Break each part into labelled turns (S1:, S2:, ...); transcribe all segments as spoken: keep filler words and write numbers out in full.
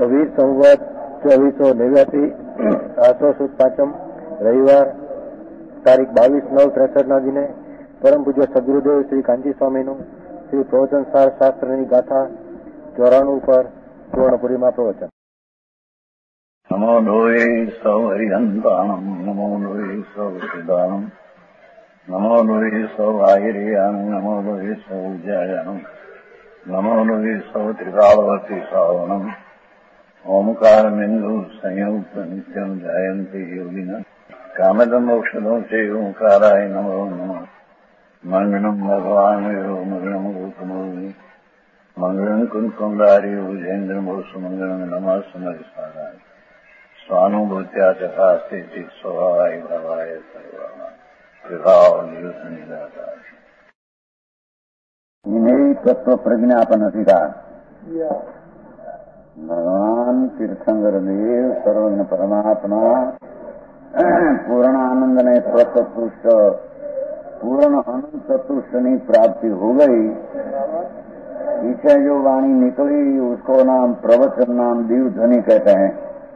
S1: વીર સંવત ચોવીસો નેવ્યાસી આસો સુદ પાંચમ રવિવાર તારીખ બાવીસ નવ ત્રેસઠના દિને પરમ પૂજ્ય સદગુરુદેવ શ્રી કાંચી સ્વામીનું શ્રી પ્રવચન સાર શાસ્ત્રની ગાથા ચોરાણું પર સુવર્ણપુરીમાં પ્રવચન.
S2: નમો લોહે સૌ હરિહંતાણમ નમો લોહે સૌ સિદ્ધાણમ નમો લોહે સૌ આહિર્યાન નમો લોહે સૌ જયાનમ નમો લોહે સૌ ત્રિકાળવતી શ્રાવણમ ઓમકાર બિંદુ સંયુક્ત નિત્યમ જયંતી યોગિના કામદમ મોક્ષદો છે ઓંકારાય નમો નમઃ. મંગળમ ભગવાન યો મંગળમ ગૌતમોની મંગળમ કુંકુંડારી ભુજેન્દ્ર મોસુ મંગળમ નમઃ સમરિસારાય સ્વાનુભૂત્યા ચકાસ્તે ચિત સ્વભાવાય ભાવાય સર્વમાં વિભાવ નિયુત નિરાકાર
S3: इन्हें तत्व प्रज्ञापन अधिकार भगवान तीर्थंकर देव सर्वज्ञ परमात्मा पूर्ण आनंद ने स्वतुष्ट पूर्ण अनंत तुष्ट की प्राप्ति हो गई. पीछे जो वाणी निकली उसको नाम प्रवचन नाम दीव ध्वनि कहते हैं.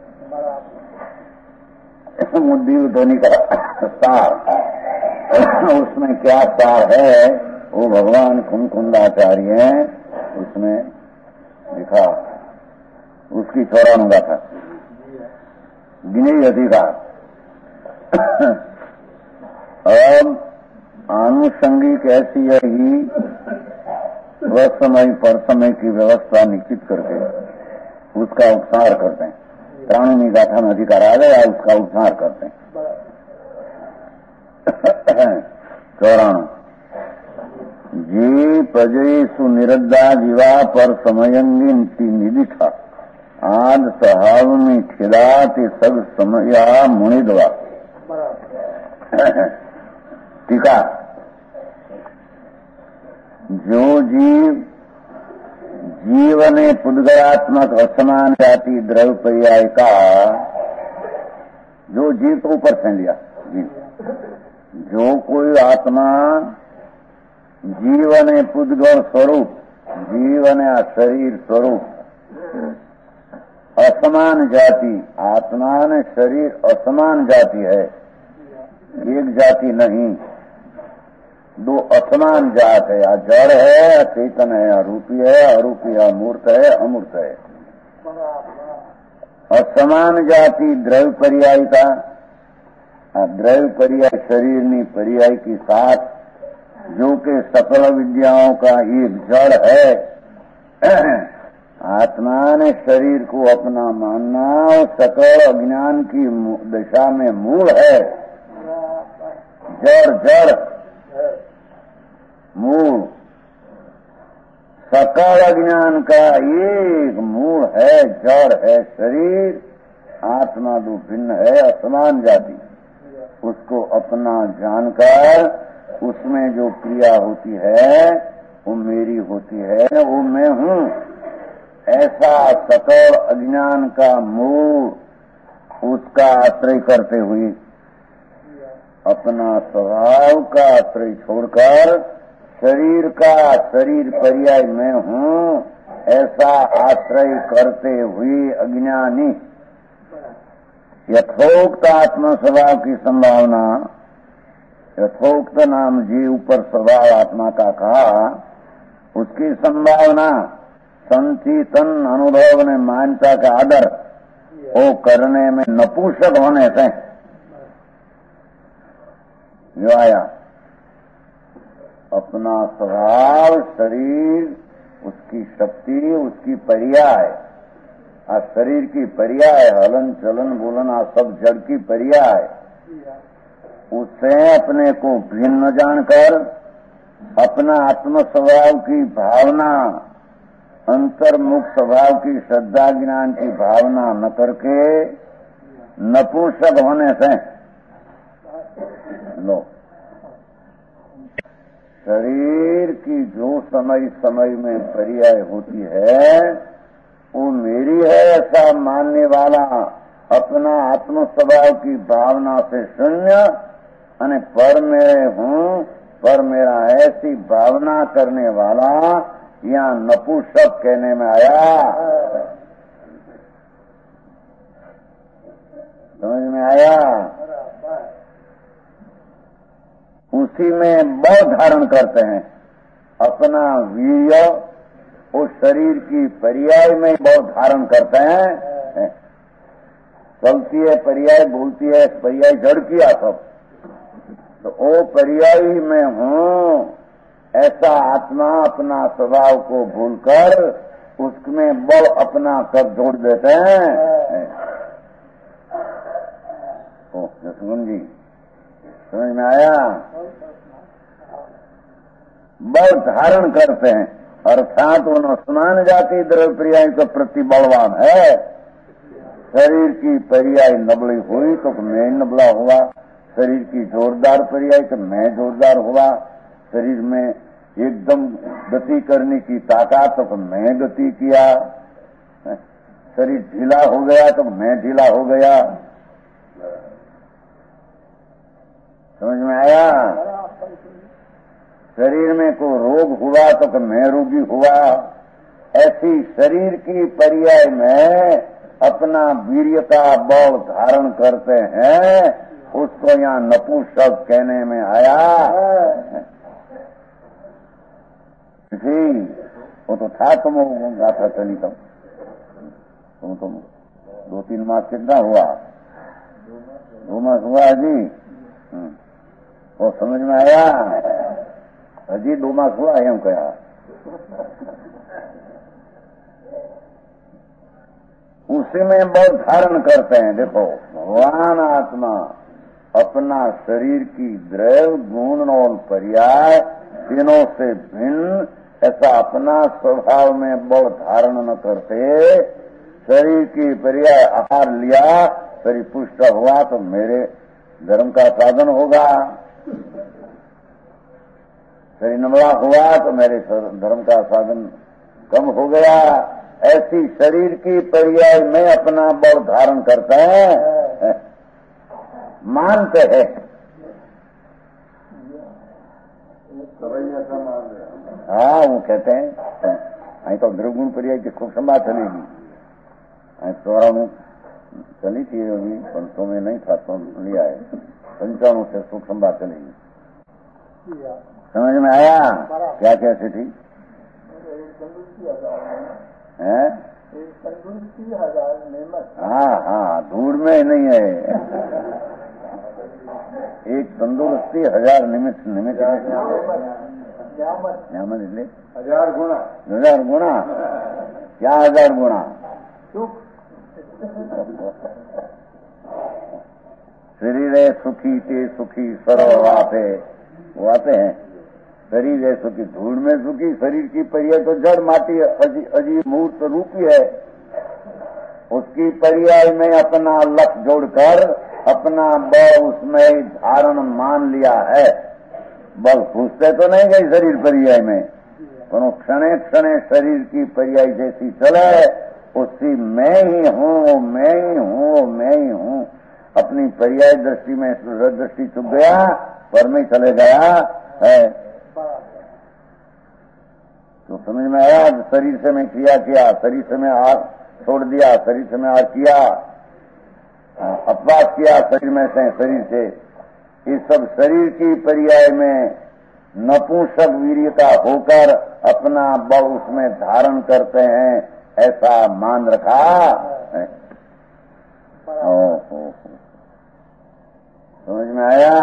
S3: दीव ध्वनि का सार उसमें क्या सार है वो भगवान कुंकुंडाचार्य हैं उसमें लिखा. उसकी चौराणु गाथा ज्ञेय अधिकार. अब आनुषंगिक ऐसी ही वह समय पर समय की व्यवस्था निश्चित करके उसका उपसार करते हैं. प्राणिनी गाथा में अधिकार आ गया उसका उपसार करते हैं. चौराणु जी प्रजयेषु निरद्दा जीवा पर समयंगी निदिठा आद सहाव में ठेदाते सब समया मुनिद्वा. टीका. जो जीव जीवने पुद्गलात्मक असमान जाति द्रव्य पर्याय का जो जीव तो ऊपर से लिया जीव जो कोई आत्मा जीवन पुद्गल स्वरूप जीवन या शरीर स्वरूप असमान जाति आत्मा ने शरीर असमान जाति है. एक जाति नहीं दो असमान जात है. या जड़ है या चेतन है या रूपी है अरूपी है मूर्त है अमूर्त है. असमान जाति द्रव्य पर्याय का द्रव्य पर्याय शरीर नी पर्याय की साथ जो कि सकल विद्याओं का एक जड़ है. आत्मा ने शरीर को अपना मानना और सकल अज्ञान की दिशा में मूल है. जड़ जड़ मूल सकल अज्ञान का एक मूल है जड़ है शरीर. आत्मा दो भिन्न है असमान जाति. उसको अपना जानकर उसमें जो क्रिया होती है वो मेरी होती है वो मैं हूँ. ऐसा सकल अज्ञान का मूल उसका आश्रय करते हुए अपना स्वभाव का आश्रय छोड़कर शरीर का शरीर पर्याय मैं हूँ ऐसा आश्रय करते हुए अज्ञानी यथोक्त आत्म स्वभाव की संभावना यथोक्त नाम जीव पर स्वभाव आत्मा का कहा उसकी संभावना संचितन अनुभव ने मान्यता का आदर वो करने में नपुंसक होने से जो आया अपना स्वभाव शरीर उसकी शक्ति उसकी पर्याय आ शरीर की पर्याय हलन चलन बोलन आ सब जड़ की पर्याय उससे अपने को भिन्न जानकर अपना आत्म स्वभाव की भावना अंतर्मुख स्वभाव की श्रद्धा ज्ञान की भावना न करके नपुंसक होने से लो शरीर की जो समय समय में पर्याय होती है वो मेरी है ऐसा मानने वाला अपना आत्म स्वभाव की भावना से शून्य अने पर मेरे हूँ पर मेरा ऐसी भावना करने वाला यहाँ नपुंसक कहने में आया. समझ में आया? उसी में बल धारण करते हैं, अपना वीर्य उस शरीर की पर्याय में बल धारण करते हैं। चलती है पर्याय, बोलती है पर्याय, जड़ किया सब, तो वो पर्याय में हूँ ऐसा आत्मा अपना स्वभाव को भूलकर उसमें बल अपना कर जोड़ देते हैं। ओ जसवंत जी, समझ में आया? बल धारण करते हैं, अर्थात उन स्नान जाति द्रव्य पर्याय के प्रति बलवान है। शरीर की पर्याय नबली हुई तो मैं नबला हुआ, शरीर की जोरदार पर्याय तो मैं जोरदार हुआ, शरीर में एकदम गति करने की ताकत तो मैं गति किया, शरीर ढीला हो गया तो मैं ढीला हो गया। समझ में आया? शरीर में कोई रोग हुआ तो मैं रोगी हुआ। ऐसी शरीर की पर्याय में अपना वीर्य का बल धारण करते हैं, उसको यहाँ नपुंसक कहने में आया। जी, वो तो था तुम गाथा चली तुम तुम तुम दो तीन मास कितना हुआ? दो मास हुआ जी। वो समझ में आया? हजी दो मास हुआ एम कहा। उसी में बल धारण करते हैं। देखो, भगवान आत्मा अपना शरीर की द्रव्य गुण और पर्याय तीनों से भिन्न ऐसा अपना स्वभाव में बल धारण न करते, शरीर की पर्याय आहार लिया, शरीर पुष्ट हुआ तो मेरे धर्म का साधन होगा, शरीर नबला हुआ तो मेरे धर्म का साधन कम हो गया। ऐसी शरीर की पर्याय में अपना बल धारण करते हैं, मानते हैं। हाँ, वो कहते हैं અહીં तो द्रवगुण पर्याय की खूब संभाल चलेगी। चौराणु चली थी अभी, पंचों में नहीं था तो लिया है, पंचाणु से सुख संभाल चलेगी। समझ में आया? क्या कैसे थी? है? हाँ हाँ, धूल में नहीं है। एक तंदुरुस्ती हजार निमित्त निमित्त न्यामत इसलिए हजार गुणा हजार गुणा क्या हजार गुणा शरीर है सुखी ते सुखी सर्व आते वो आते हैं। शरीर है सुखी, धूल में सुखी, शरीर की पर्याय तो जड़ माटी अजीब मूर्त रूपी है, उसकी पर्याय में अपना लक्ष्य जोड़कर अपना बल उसमें धारण मान लिया है। बल घुसते तो नहीं गई शरीर पर्याय में, पर क्षणे क्षणे शरीर की पर्याय जैसी चले उसी मैं ही हूँ, मैं ही हूँ, मैं ही हूँ। अपनी पर्याय दृष्टि में दृष्टि चुप गया, पर में चले गया है। तो समझ में आया? शरीर से मैं क्रिया किया, शरीर से मैं आग छोड़ दिया, शरीर से मैं आग किया, अपवाद किया शरीर में से, शरीर से इस सब शरीर की पर्याय में नपुंसक वीर्य का होकर अपना बल उसमें धारण करते हैं, ऐसा मान रखा है। ओ, ओ, ओ। समझ में आया?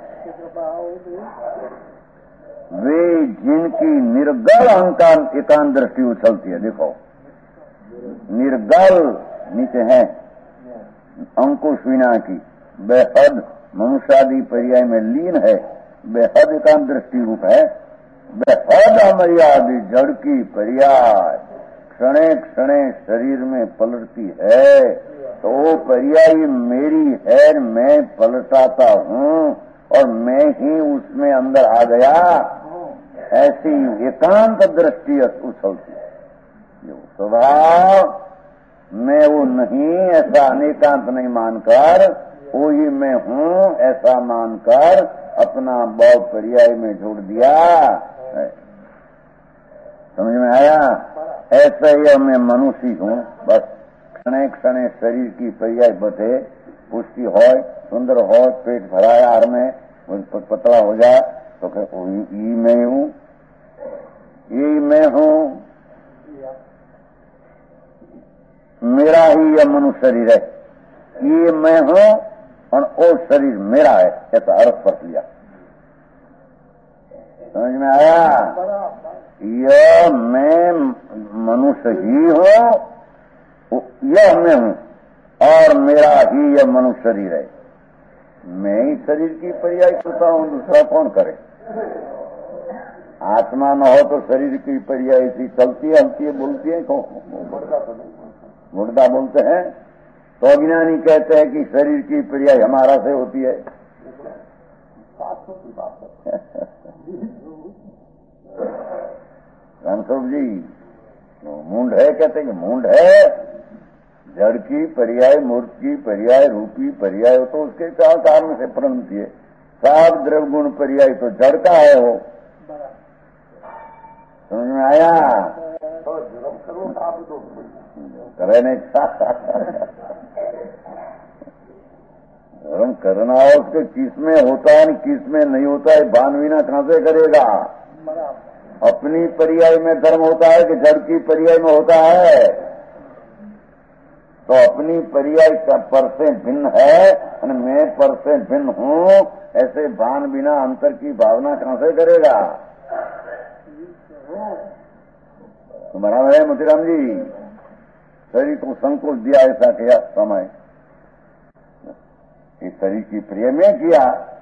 S3: वे जिनकी निर्गल अहंकार एकांत दृष्टि उछलती है, देखो निर्गल नीचे है अंकुश विना की, बेहद मनुष्यादि पर्याय में लीन है, बेहद एकांत दृष्टि रूप है, बेहद अमर्यादी जड़ की पर्याय क्षणे क्षणे शरीर में पलटती है, तो वो पर्याय मेरी है, मैं पलटाता हूँ और मैं ही उसमें अंदर आ गया, ऐसी एकांत दृष्टि उछलती है। जो स्वभाव मैं वो नहीं ऐसा अनेकांत नहीं मानकर वो ही मैं हूँ ऐसा मानकर अपना बल पर्याय में जोड़ दिया। समझ में आया? ऐसा ही मैं मनुष्य हूँ, बस क्षणे क्षणे शरीर की पर्याय बटे पुष्टि हो, सुंदर हो, पेट भराया हर में, पतला हो जाए तो ये मैं हूं, ये मैं हूं, मेरा ही यह मनुष्य शरीर है, ये मैं हूं और वो शरीर मेरा है, ऐसा अर्थ कर लिया। समझ में आया? यह मैं मनुष्य ही हूं, यह मैं हूं और मेरा ही यह मनुष्य शरीर है। मैं ही शरीर की पर्याय करता हूं, दूसरा कौन करे? आत्मा न हो तो शरीर की पर्याय सी चलती है, हलती है, बोलती है, मुर्दा बोलते हैं। तो अज्ञानी कहते हैं कि शरीर की पर्याय हमारा से होती है। रामस्वरूप जी मूंड है, कहते हैं कि मूंड है, जड़ की पर्याय, मूर्त की पर्याय, रूपी पर्याय हो तो उसके क्या कारण से प्रणति है? सात द्रव्य गुण पर्याय तो जड़ का है वो। समझ में आया? तो जुर्म करो आप दो करे नहीं, धर्म करना हो उसके किस में होता है, किस में नहीं होता है, भान बिना कहां से करेगा? अपनी पर्याय में धर्म होता है कि जड़ की पर्याय में होता है? तो अपनी पर्याय पर से भिन्न है और मैं पर से भिन्न हूं, ऐसे भान बिना अंतर की भावना कहां से करेगा? तो बराबर है मोतीराम जी। शरीर को संकोच दिया, ऐसा किया समय इस शरीर की प्रिय में किया,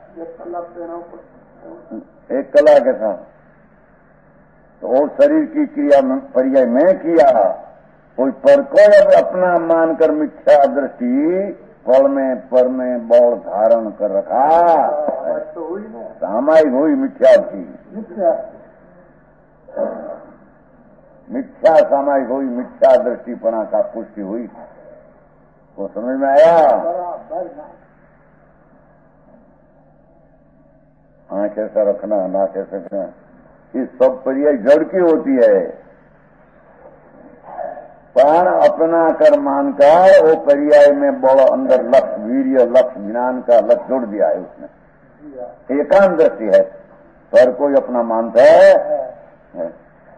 S3: एक कला के साथ, तो वो शरीर की क्रिया में पर्याय में किया। कोई पर को अब अपना मानकर मिथ्या दृष्टि फल में पर में बौड़ धारण कर रखा, सामायिक हुई मिथ्या की, मिथ्या सामायिक हुई, मिथ्या दृष्टिपना का पुष्टि हुई। वो समझ में आया? आंख ऐसा रखना, नाक ऐसे रखना, ये सब पर्याय जड़ की होती है। प्राण अपना कर मानकर वो पर्याय में बड़ा अंदर लक्ष्य, वीर्य, लक्ष्य, ज्ञान का लक्ष्य जोड़ दिया है उसने। एकांत दृष्टि है, पर कोई अपना मानता है, है।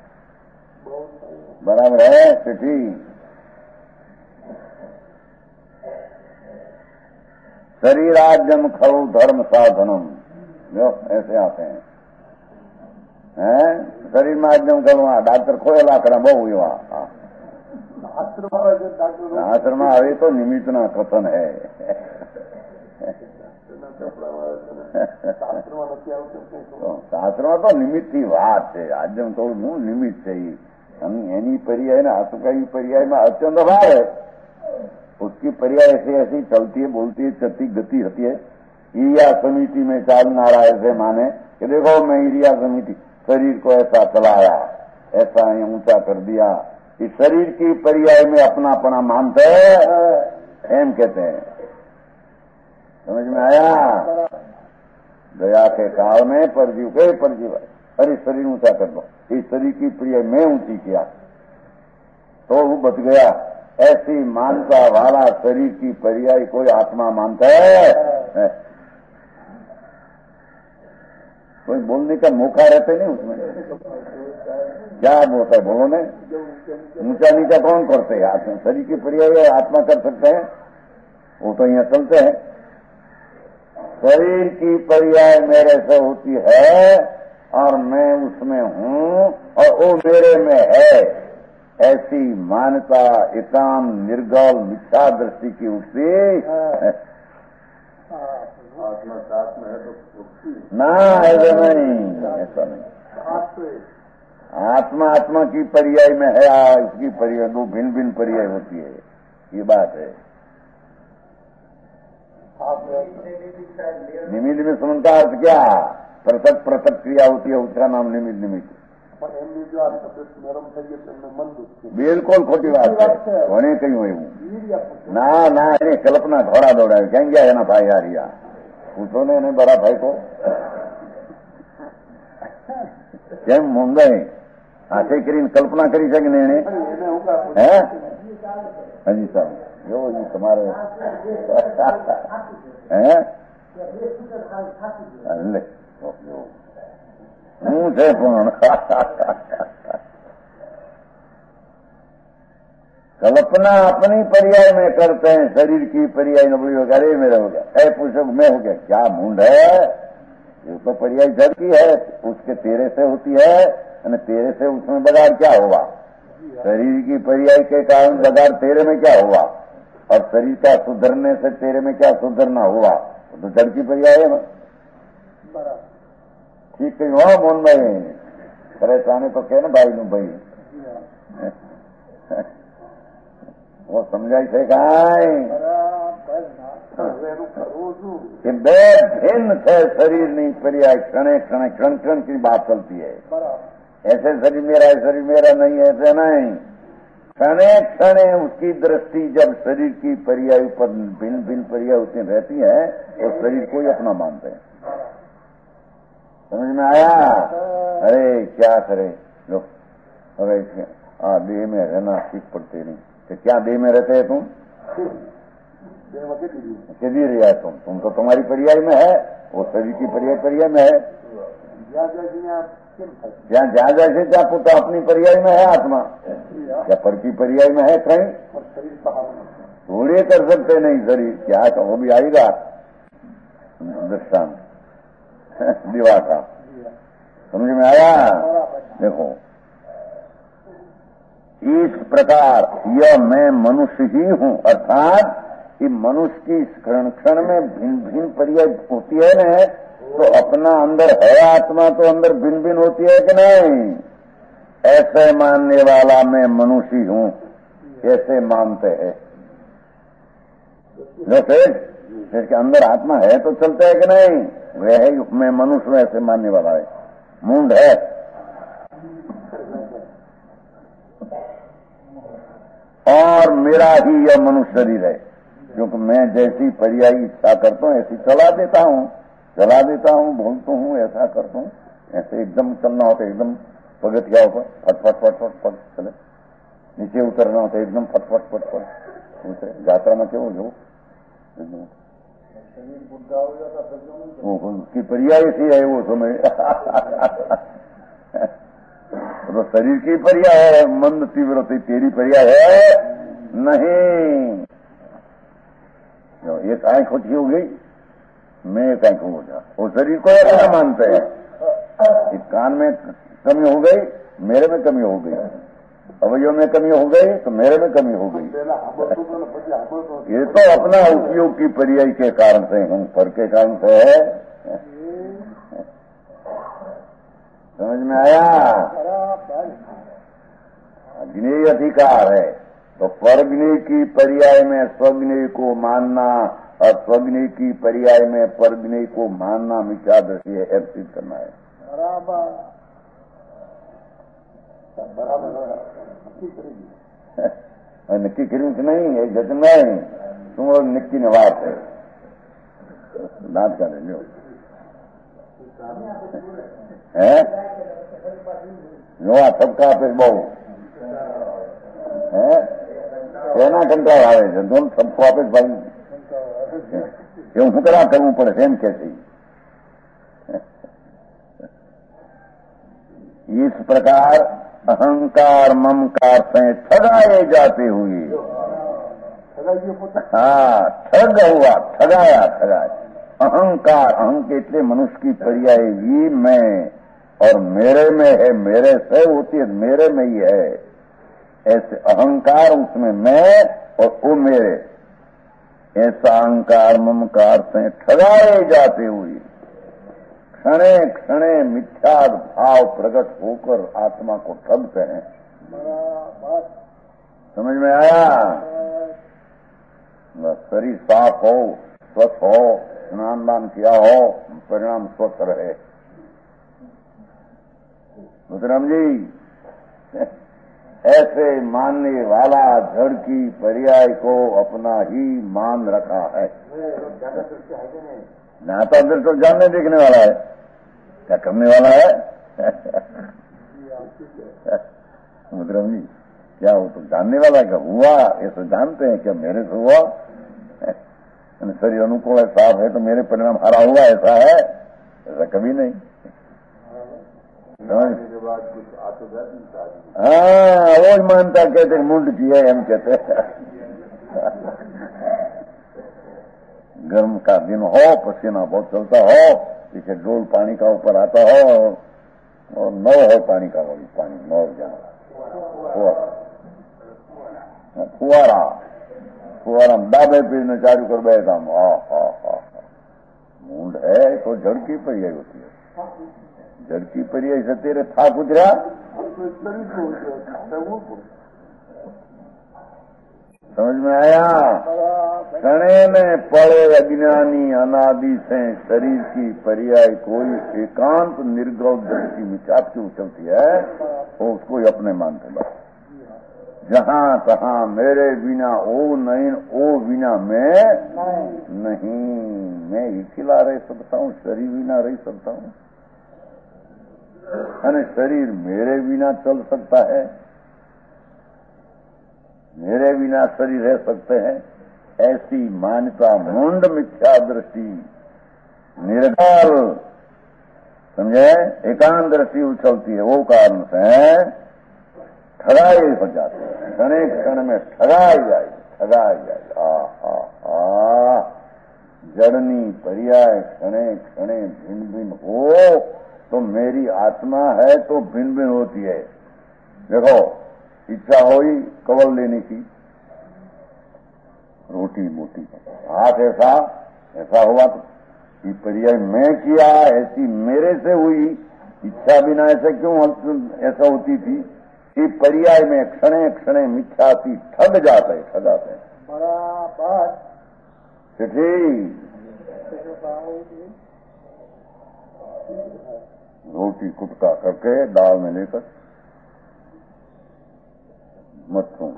S3: बराबर है चिट्ठी। शरीराज्यम खलु धर्म साधनम, जो ऐसे आते हैं, हैं? शरीर में आज्ञम करो, डॉक्टर खोएला करा बहु हुआ आश्रम આવે તો નિમિત્તના કથન હે, શાસ્ત્રમાં તો નિમિત્તની વાત છે। આજમ તો હું નિમિત્ત છે, એની पर्याय ना आसुकाई पर्याय में अत्यंत भाव है, उसकी पर्याय ऐसी ऐसी चलती है, बोलती है, चलती गति होती है। ईया समिति में चालना रहा ऐसे माने कि देखो मैं ईरिया समिति शरीर को ऐसा चलाया, ऐसा ऊंचा कर दिया, इस शरीर की पर्याय में अपना अपना मानते हैं, एम कहते हैं। समझ में आया? दया के काल में परजीव के परजीव, अरे शरीर ऊंचा कर दो, इस शरीर की पर्याय में ऊंची किया तो वो बच गया। ऐसी मानता वाला शरीर की पर्याय कोई आत्मा मानता है, है। कोई बोलने का मौका रहता नहीं उसमें, क्या बोलता है बोलो ने, ऊंचा नीचा कौन करते हैं? शरीर की पर्याय आत्मा कर सकते हैं, वो तो यहाँ चलते हैं। शरीर की पर्याय मेरे से होती है और मैं उसमें हूं और वो मेरे में है, ऐसी मान्यता एकांत निर्गल मिथ्या दृष्टि की उठती आत्मा साथ में है तो ना, ऐसा नहीं, ऐसा नहीं। आत्मा आत्मा की पर्याय में है, इसकी पर्याय दो भिन्न भिन्न पर्याय होती है, ये बात है। निमित्त में सुनता अर्थ क्या? पृथक पृथक क्रिया होती है, उसका नाम निमित्त निमित्त। बिल्कुल खोटी बात है, होने कहीं हुई हूँ ना ना, એને કલ્પના ઘોડા દોડાવે, ક્યાં ગયા એના ભાઈ હારિયા? પૂછો ને એને બડા ભાઈ को કેમ મૂંગાઈ આખે કરીને કલ્પના કરી છે કે નહીં એને? હે હાજી સાહેબ जो जी तुम्हारे हैं मुंह से पूर्ण कल्पना अपनी पर्याय में करते हैं, शरीर की पर्याय नबली हो गया, अरे मेरा हो गया, ऐ पूछो मैं हो गया, क्या मूंड है, ये तो पर्याय जड़ की है, उसके तेरे से होती है, और तेरे से उसमें बगाड़ क्या हुआ, शरीर की पर्याय के कारण बगाड़ तेरे में क्या हुआ, और शरीर का सुधरने से तेरे में क्या सुधरना हुआ, तो जड़ की पर्याय है ना। ठीक है हो मोहन भाई, परेशानी तो कह ना भाई नु भाई वो समझाई છે કાંઈ कि બે भिन्न છે શરીરની पर्याय, क्षणे क्षणे क्षण क्षण की बात चलती है, ऐसे शरीर मेरा है शरीर मेरा नहीं है, ऐसे नहीं, क्षणे क्षणे उसकी दृष्टि जब शरीर की पर्याय पर भिन्न भिन्न पर्याय होती रहती है तो शरीर को ही अपना मानते हैं। समझ में आया? अरे क्या करे लो, अरे देह में रहना ठीक पड़ते नहीं, तो क्या देह में रहते हैं तुम, कैदी रहा तुम तुम तो तुम्हारी पर्याय में है, वो शरीर की पर्याय पर्याय में है, जहाँ जहाँ जैसे क्या पुत्र अपनी पर्याय में है आत्मा, क्या पर की पर्याय में है कहीं, थोड़े कर सकते नहीं शरीर, क्या तो वो भी आएगा दृष्टांत दिवा का, समझ में आया? देखो इस प्रकार यह मैं मनुष्य ही हूँ, अर्थात कि मनुष्य की क्षण क्षण में भिन्न भिन्न पर्याय होती है न, तो अपना अंदर है आत्मा तो अंदर भिन्न भिन्न होती है कि नहीं, ऐसे मानने वाला मैं मनुष्य हूँ ऐसे मानते हैं, जो फिर फिर के अंदर आत्मा है तो चलता है कि नहीं, वह है मैं मनुष्य हूँ ऐसे मानने वाला है, मूंड है। और मेरा ही यह मनुष्य शरीर है, क्योंकि मैं जैसी पर्यायी इच्छा करता हूँ ऐसी चला देता हूँ, चला देता हूँ, बोलता हूँ, ऐसा करता हूँ, ऐसे एकदम चलना होता है एकदम पगथिया ऊपर फट फट फट फट फट चले, नीचे उतरना होता है एकदम फट फट फट फट उतरे, यात्रा में क्यों जो उसकी पर्याय सी है वो समय तो शरीर की पर्याय है, मंद तीव्रता तेरी पर्याय है नहीं, एक आंख होती हो गई, मैं एक आंख हो गया, वो शरीर को ऐसा मानते हैं, एक कान में कमी हो गई मेरे में कमी हो गई, अवयव में कमी हो गई तो मेरे में कमी हो गई, ये तो अपना उपयोग की पर्याय के कारण से हम पर के कारण से है, समझ में आया? ज्ञेय अधिकार है तो परज्ञेय की पर्याय में स्वज्ञेय को मानना और स्वज्ञेय की पर्याय में परज्ञेय को मानना मिथ्या दृष्टि है, अर्पित करना है। बराबर बराबर नक्की करी नहीं है जत नहीं, तुम लोग नक्की नवाज है दांत का ले लो है जो सबका पे बहु है એના કંટાળ આવે છે, ધોન सबको આપે ભાઈ એવું શું કરા કરવું પડે એમ કે છે। इस प्रकार अहंकार ममकार से ठगाए जाते हुए, हाँ ठग हुआ, ठगाया ठगाया, अहंकार अहंक એટલે मनुष्य की पर्याय ही मैं और मेरे में है, मेरे से होती है, मेरे में ही है, ऐसे अहंकार उसमें मैं और वो मेरे, ऐसा अहंकार ममकार से ठगाए जाते हुए क्षणे क्षणे मिथ्या भाव प्रकट होकर आत्मा को ठगते हैं। समझ में आया? शरीर साफ हो, स्वस्थ हो, स्नान दान किया हो, परिणाम स्वस्थ रहे। मुतराम जी ऐसे मानने वाला जड़ की पर्याय को अपना ही मान रखा है। ना तो अंदर तो जानने देखने वाला है, क्या करने वाला है मुतराम जी क्या वो तो जानने वाला क्या हुआ, ये तो जानते हैं क्या मेरे से हुआ, शरीर अनुकूल है, साफ है तो मेरे परिणाम हरा हुआ, ऐसा है? ऐसा कभी नहीं। हाँ, रोज मानता कहते मुंड की है, हम कहते हैं गर्म का दिन हो, पसीना बहुत चलता हो, पीछे डोल पानी का ऊपर आता हो और नौ हो पानी का, पानी नौ जहाँ फुआरा फुआरा दाबे पीने चालू कर बैठा, हा हा हा मूंड है तो जड़ की पर्याय होती है, जड़ की पर्याय से तेरे था गुजरा, समझ में आया? क्षणे में पड़े अज्ञानी अनादि से शरीर की पर्याय कोई एकांत निर्गौत दृष्टि विचार की उछलती है, वो उसको ही अपने मानते बस। जहां तहां मेरे बिना ओ नहीं, ओ बिना मैं नहीं, मैं ही खिला रह सकता हूँ, शरीर बिना रह सकता हूँ, अरे शरीर मेरे बिना चल सकता है, मेरे बिना शरीर रह सकते हैं, ऐसी मान्यता मुंड मिथ्या दृष्टि निर्गल, समझे, एकांत दृष्टि उछलती है, वो कारण से ठगाई हो जाते हैं, क्षण क्षण में ठगाई जाए, ठगाई जाए। आ आ आ जड़नी पर्याय क्षणे क्षणे भिन्न भिन्न हो तो मेरी आत्मा है तो भिन्न भिन्न होती है। देखो, इच्छा हुई कवल लेने की, रोटी मोटी, हाथ ऐसा ऐसा हुआ तो पर्याय मैं किया, ऐसी मेरे से हुई, इच्छा बिना ऐसे क्यों ऐसा होती थी? कि पर्याय में क्षणे क्षणे मिथ्या थी, ठग जाते हैं, ठग जाते हैं बराबर। रोटी कुटका करके दाल में लेकर मत छू,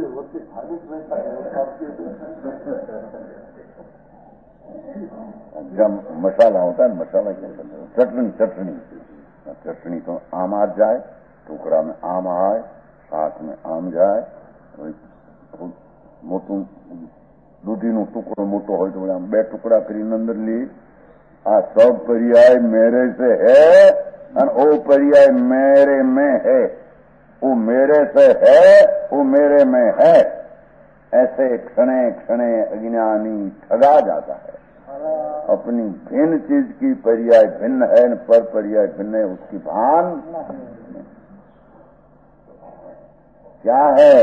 S3: जब मसाला होता है, मसाला क्या करते हैं, चटनी चटनी चटनी तो आम आ जाए, टुकड़ा में आम आए, साथ में आम जाए, मोटू दूधीનું ટુકડો મોટો હોય તો બે ટુકડા કરીને અંદર લી, આ सब पर्याय मेरे से है और वो पर्याय मेरे में है, वो मेरे से है, वो मेरे में है, ऐसे क्षणे क्षणे अज्ञानी ठगा जाता है। अपनी भिन्न चीज की पर्याय भिन्न है, पर पर्याय भिन्न है, उसकी भान क्या है?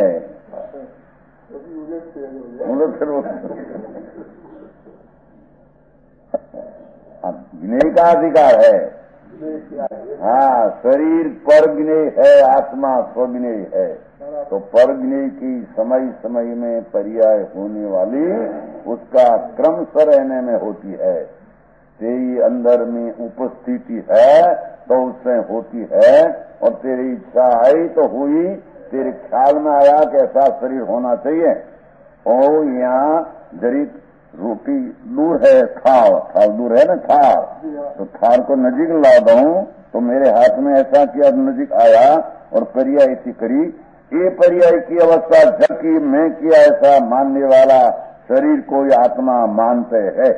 S3: ज्ञेय का अधिकार है। हाँ, शरीर पर ज्ञेय है, आत्मा स्वज्ञेय है, तो पर ज्ञेय की समय समय में पर्याय होने वाली उसका क्रम से रहने में होती है। तेरी अंदर में उपस्थिति है तो उससे होती है, और तेरी इच्छा आई तो हुई, तेरे ख्याल में आया कि ऐसा शरीर होना चाहिए, और यहाँ जरीक रोटी दूर है, थाल थाल दूर है ना, थाल, तो थाल को नजीक ला दूं तो मेरे हाथ में ऐसा किया, नजीक आया और पर्याय ऐसी करी, ये पर्याय की अवस्था जबकि मैं किया ऐसा मानने वाला शरीर कोई आत्मा मानते है।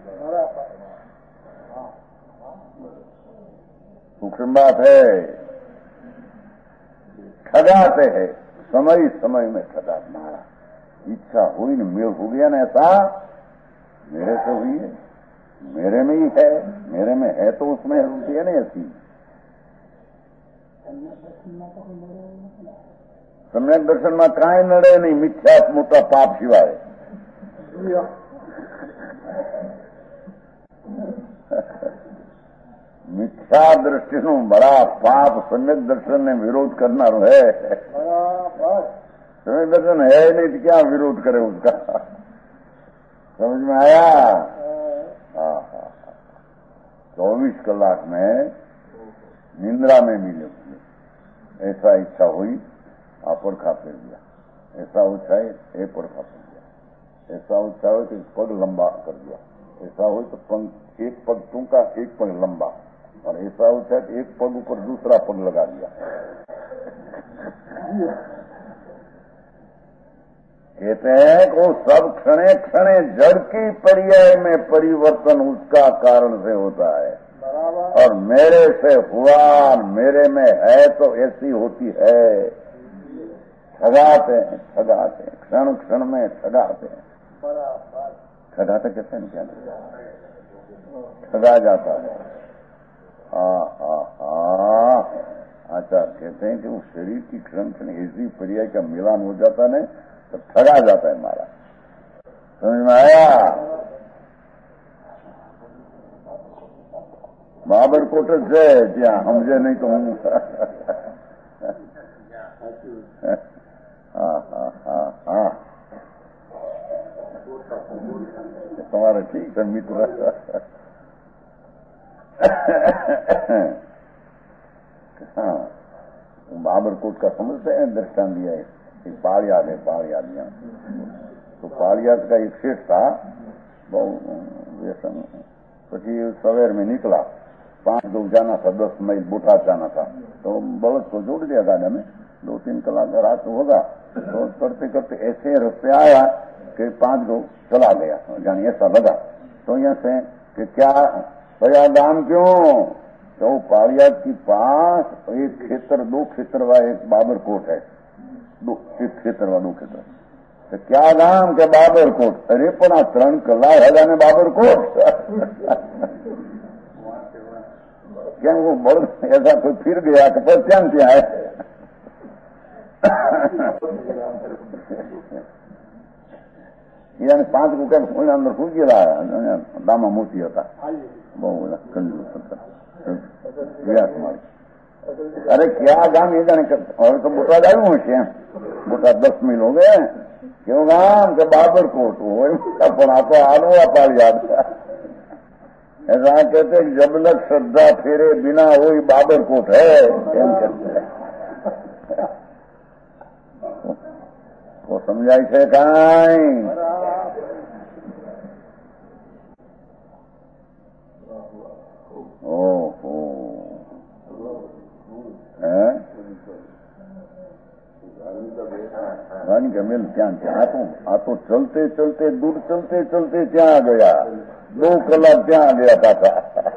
S3: सूक्ष्म बात है, ठगाते है, समय समय में ठगा मारा। इच्छा हुई न, मेल हो गया ना, ऐसा मेरे से हुई है, मेरे में ही है, मेरे में है तो उसमें होती है ना ऐसी। सम्यक दर्शन में कांई नड़े नहीं, मिथ्या मोटा पाप सिवाय। मिथ्या दृष्टि નું बड़ा पाप सम्यक दर्शन ने विरोध करना है। सम्यक दर्शन है नहीं तो क्या विरोध करे उसका, समझ में आया? हाँ हाँ, चौबीस कलाक में निंद्रा में मिले, ऐसा इच्छा हुई आपड़ खा फेर दिया, ऐसा उच्छा है एक पड़ खा फेर दिया, ऐसा उच्छा हो तो पग लंबा कर दिया, ऐसा हो तो पंख एक पग टूंका एक पग लंबा, और ऐसा उच्छा है एक पग ऊपर दूसरा पग लगा दिया। कहते हैं कि वो सब क्षणे क्षणे जड़ की पर्याय में परिवर्तन उसका कारण से होता है, और मेरे से हुआ, मेरे में है तो ऐसी होती है। ठगाते हैं, ठगाते हैं, क्षण क्षण में ठगाते हैं। ठगाते कहते हैं क्या, ठगा जाता है। हाँ हाँ हाँ, आचार्य कहते हैं कि वो शरीर की क्षण क्षण ऐसी पर्याय का मिलान हो जाता है तो ठगा जाता है हमारा। समझ में आया? बाबर कोट जय क्या समझे नहीं तो हूँ। हाँ हाँ हाँ हाँ, तुम्हारा ठीक है मित्र। हाँ, बाबरकोट का समझते हैं, दृष्टांत दिया है। एक पाड़ियाद है, पाड़ियादियां। तो पाड़ियाद का एक सेठ था, बहुत व्यसन। પછી सवेर में निकला, पांच दो जाना था, दस मील बूटा जाना था। तो बलद को जोड़ दिया गाड़ी में, दो तीन कलाक रात होगा। तो करते करते ऐसे रास्ते आया कि पांच दो चला गया, यानी ऐसा लगा। तो यहाँ से कि क्या भैया दाम क्यों? तो पाड़ियाद के पास एक खेतर, दो खेतर वा एक बाबरकोट है, दो एक खेतर वा दो खेतर। तो क्या दाम के बाबरकोट? अरे पण आ त्रण कलाक हजा ने बाबरकोट। क्या वो बड़ ऐसा कोई फिर गया कि पर क्या क्या है? यानी पांच रुपया अंदर खूब गिरा दामा मोती होता, बहुत कंजूस कुमारी। अरे क्या गाम ये जाने और तो बोटा जायू है, बोटा दस मील हो गए। क्यों गाम के बाबरकोट हो तो आलू पाल याद। ऐसा कहते जब लग श्रद्धा फेरे बिना वही बाबरकोट है। कहते वो समझाई છે કાંઈ? ઓહો હે रानी के मिल क्या आ तो आ तो चलते चलते दूर चलते चलते क्या गया, दो कलाक क्या गया था।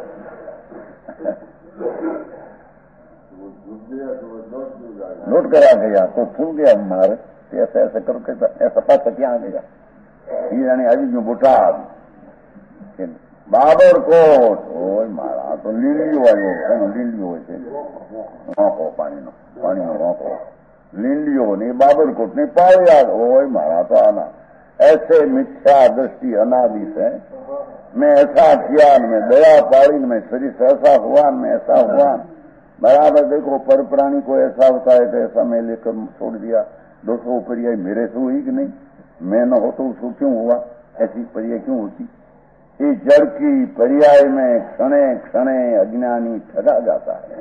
S3: नोट करा गया तो फूल गया मारे, ऐसे ऐसे करके ऐसा पास क्या गया। ये यानी अभी जो बुटा बाबरकोट ओ मारा तो લીંડિયો આવ્યો, લીંડિયો હોય છે વાંકો પાણીનો, પાણીનો વાંકો લીંડિયો ને बाबरकोट ने पाड़ियाद ओय मारा तो आना। ऐसे मिथ्या दृष्टि अनादि से मैं ऐसा किया, मैं दया पाड़ी, मैं शरीर से ऐसा हुआ, मैं ऐसा हुआ। बराबर देखो पर प्राणी को ऐसा होता है कि ऐसा मैं लेकर छोड़ दिया, दोस्तों पर्याय मेरे से हुई कि नहीं, मैं न हो तो उसको क्यों हुआ, ऐसी पर्याय क्यों होती। इस जड़ की पर्याय में क्षणे क्षणे अज्ञानी ठगा जाता है,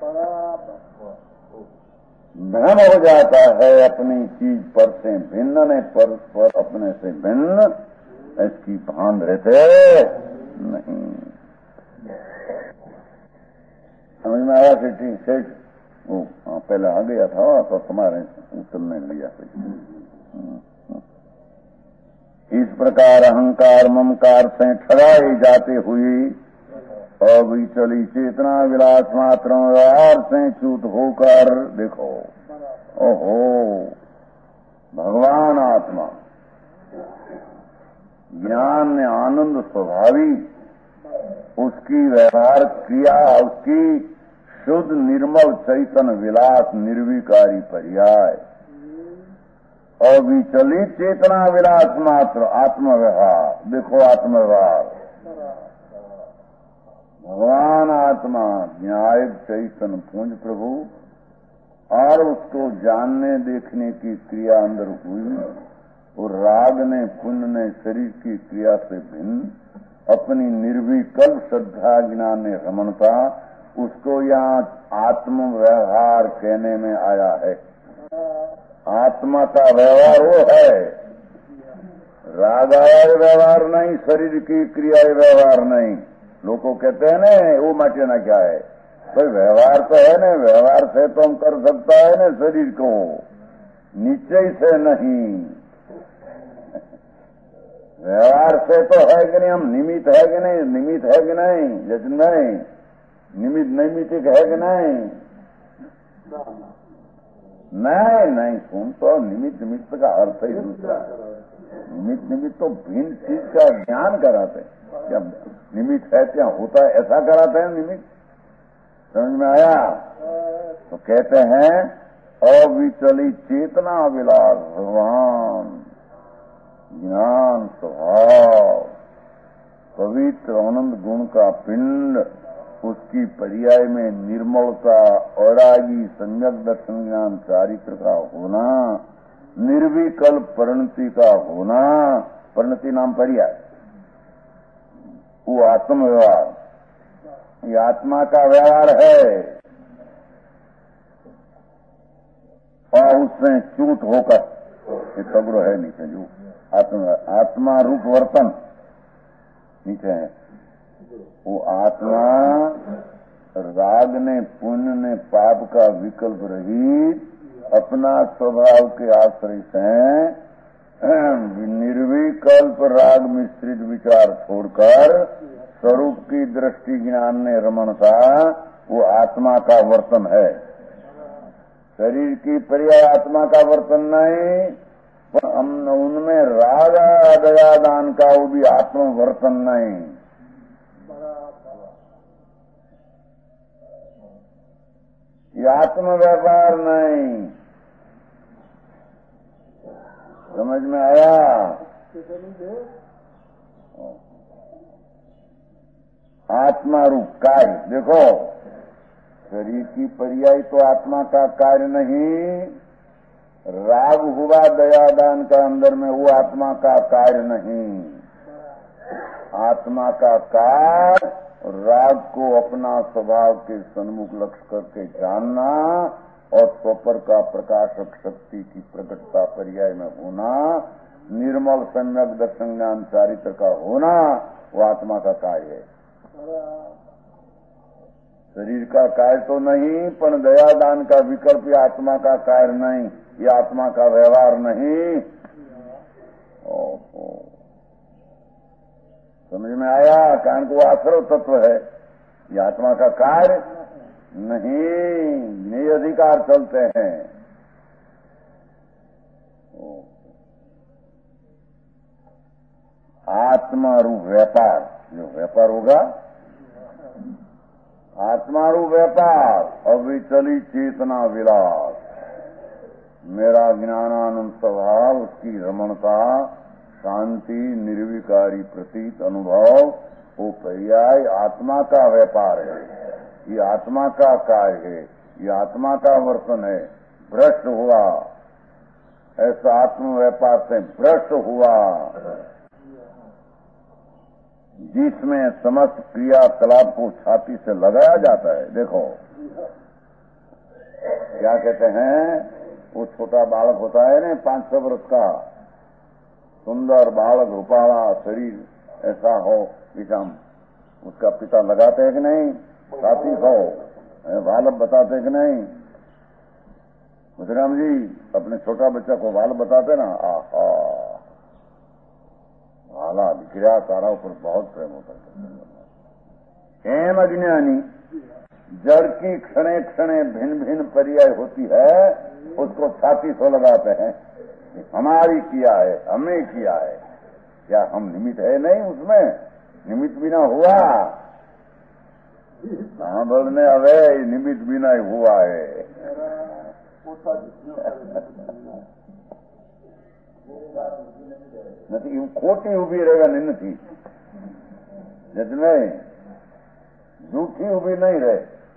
S3: भ्रम हो जाता है, अपनी चीज पर से भिन्न ने पर, पर अपने से भिन्न इसकी भान रहते नहीं। समझ में आया कि ठीक सेठ वो पहले आ गया था तो तुम्हारे उतरने लिया। इस प्रकार अहंकार ममकार से ठगाई जाते हुई अविचली चेतना विलास मात्र व्यवहार से च्युत होकर देखो, ओहो भगवान आत्मा ज्ञान में आनंद स्वभावी, उसकी व्यवहार क्रिया, उसकी शुद्ध निर्मल चैतन्य विलास निर्विकारी पर्याय, अविचलित चेतना विलास मात्र आत्मव्यवहार। देखो आत्मव्यवहार भगवान आत्मा न्याय चैतन्य पुंज प्रभु, और उसको जानने देखने की क्रिया अंदर हुई, और राग ने पुण्य ने शरीर की क्रिया से भिन्न अपनी निर्विकल्प श्रद्धा ज्ञान ने रमणता, उसको यहाँ आत्म व्यवहार कहने में आया है। आत्मा का व्यवहार वो है, रागाय व्यवहार नहीं, शरीर की क्रिया व्यवहार नहीं। लोगों कहते हैं ना वो माटे ना क्या है, भाई व्यवहार तो है ना, व्यवहार से तो हम कर सकता है ना शरीर को, निश्चय से नहीं। व्यवहार से तो है कि नहीं, हम निमित्त है कि नहीं, निमित्त है कि नहीं, जज नहीं, निमित्त नैमित्तिक है कि नहीं, नहीं नहीं सुन तो निमित्त निमित्त का अर्थ ही दूसरा। निमित्त निमित्त तो भिन्न चीज का ज्ञान कराते हैं। क्या निमित्त है, क्या होता है, ऐसा कराते हैं निमित्त। समझ में आया? तो कहते हैं अविचली चेतना विलास भगवान ज्ञान स्वभाव पवित्र आनंद गुण का पिंड, उसकी पर्याय में निर्मलता औरागी सम्यक दर्शन ज्ञान चारित्र का होना, निर्विकल्प परिणति का होना, परिणति नाम पर्याय, वो आत्म व्यवहार, ये आत्मा का व्यवहार है। और उसमें चूट होकर ये तब्रो है नीचे जो आत्मा आत्मा रूप वर्तन नीचे है, वो आत्मा राग ने पुण्य ने पाप का विकल्प रहित अपना स्वभाव के आश्रय से निर्विकल्प राग मिश्रित विचार छोड़कर स्वरूप की दृष्टि ज्ञान ने रमणता, वो आत्मा का वर्तन है। शरीर की पर्याय आत्मा का वर्तन नहीं, पर हम उनमें राग दया दान का वो भी आत्म वर्तन नहीं। ये आत्म व्यापार नहीं। समझ में आया? आत्मा रूप कार्य देखो, शरीर की पर्याय तो आत्मा का कार्य नहीं, राग हुआ दयादान का अंदर में, वो आत्मा का कार्य नहीं। आत्मा का कार्य राग को अपना स्वभाव के सन्मुख लक्ष्य करके जानना और स्वपर का प्रकाशक शक्ति की प्रकटता पर्याय में होना, निर्मल सम्यक दर्शन ज्ञान चारित्र का होना, वो आत्मा का कार्य है। शरीर का कार्य तो नहीं, पर दयादान का विकल्प ये आत्मा का कार्य नहीं, ये आत्मा का व्यवहार नहीं। ओहो, समझ में आया? कारण को आश्रव तत्व है, ये आत्मा का कार्य नहीं, नए अधिकार चलते हैं। आत्मा रूप व्यापार, जो व्यापार होगा आत्मा रूप व्यापार, अविचली चेतना विलास, मेरा ज्ञानानंद स्वभाव, उसकी रमणता, शांति, निर्विकारी प्रतीत अनुभव, वो पर्याय आत्मा का व्यापार है। ये आत्मा का कार्य है, ये आत्मा का वर्तन है। भ्रष्ट हुआ, ऐसा आत्म व्यापार से भ्रष्ट हुआ जिसमें समस्त क्रियाकलाप को छाती से लगाया जाता है। देखो क्या कहते हैं, वो छोटा बालक होता है ना, पांच छह वर्ष का, सुंदर बालक, रूपाला शरीर ऐसा हो, विषम उसका पिता लगाते हैं कि नहीं, छाती हो, बालक बताते हैं कि नहीं। मुद्राम जी अपने छोटा बच्चा को बालक बताते ना, आहा भाला विक्रिया तारा ऊपर बहुत प्रेम होता है। एम अज्ञानी जड़ की क्षणे क्षणे भिन्न भिन्न पर्याय होती है, उसको छाती सो लगाते हैं, हमारी किया है, हमने किया है। क्या हम निमित्त है नहीं उसमें? निमित्त बिना हुआ हाँ बोलने अवे निमित्त बिना ही हुआ है। નથી ખોટી ઉભી રહેવાની નથી, જજને જૂઠી ઉભી નહીં રહે।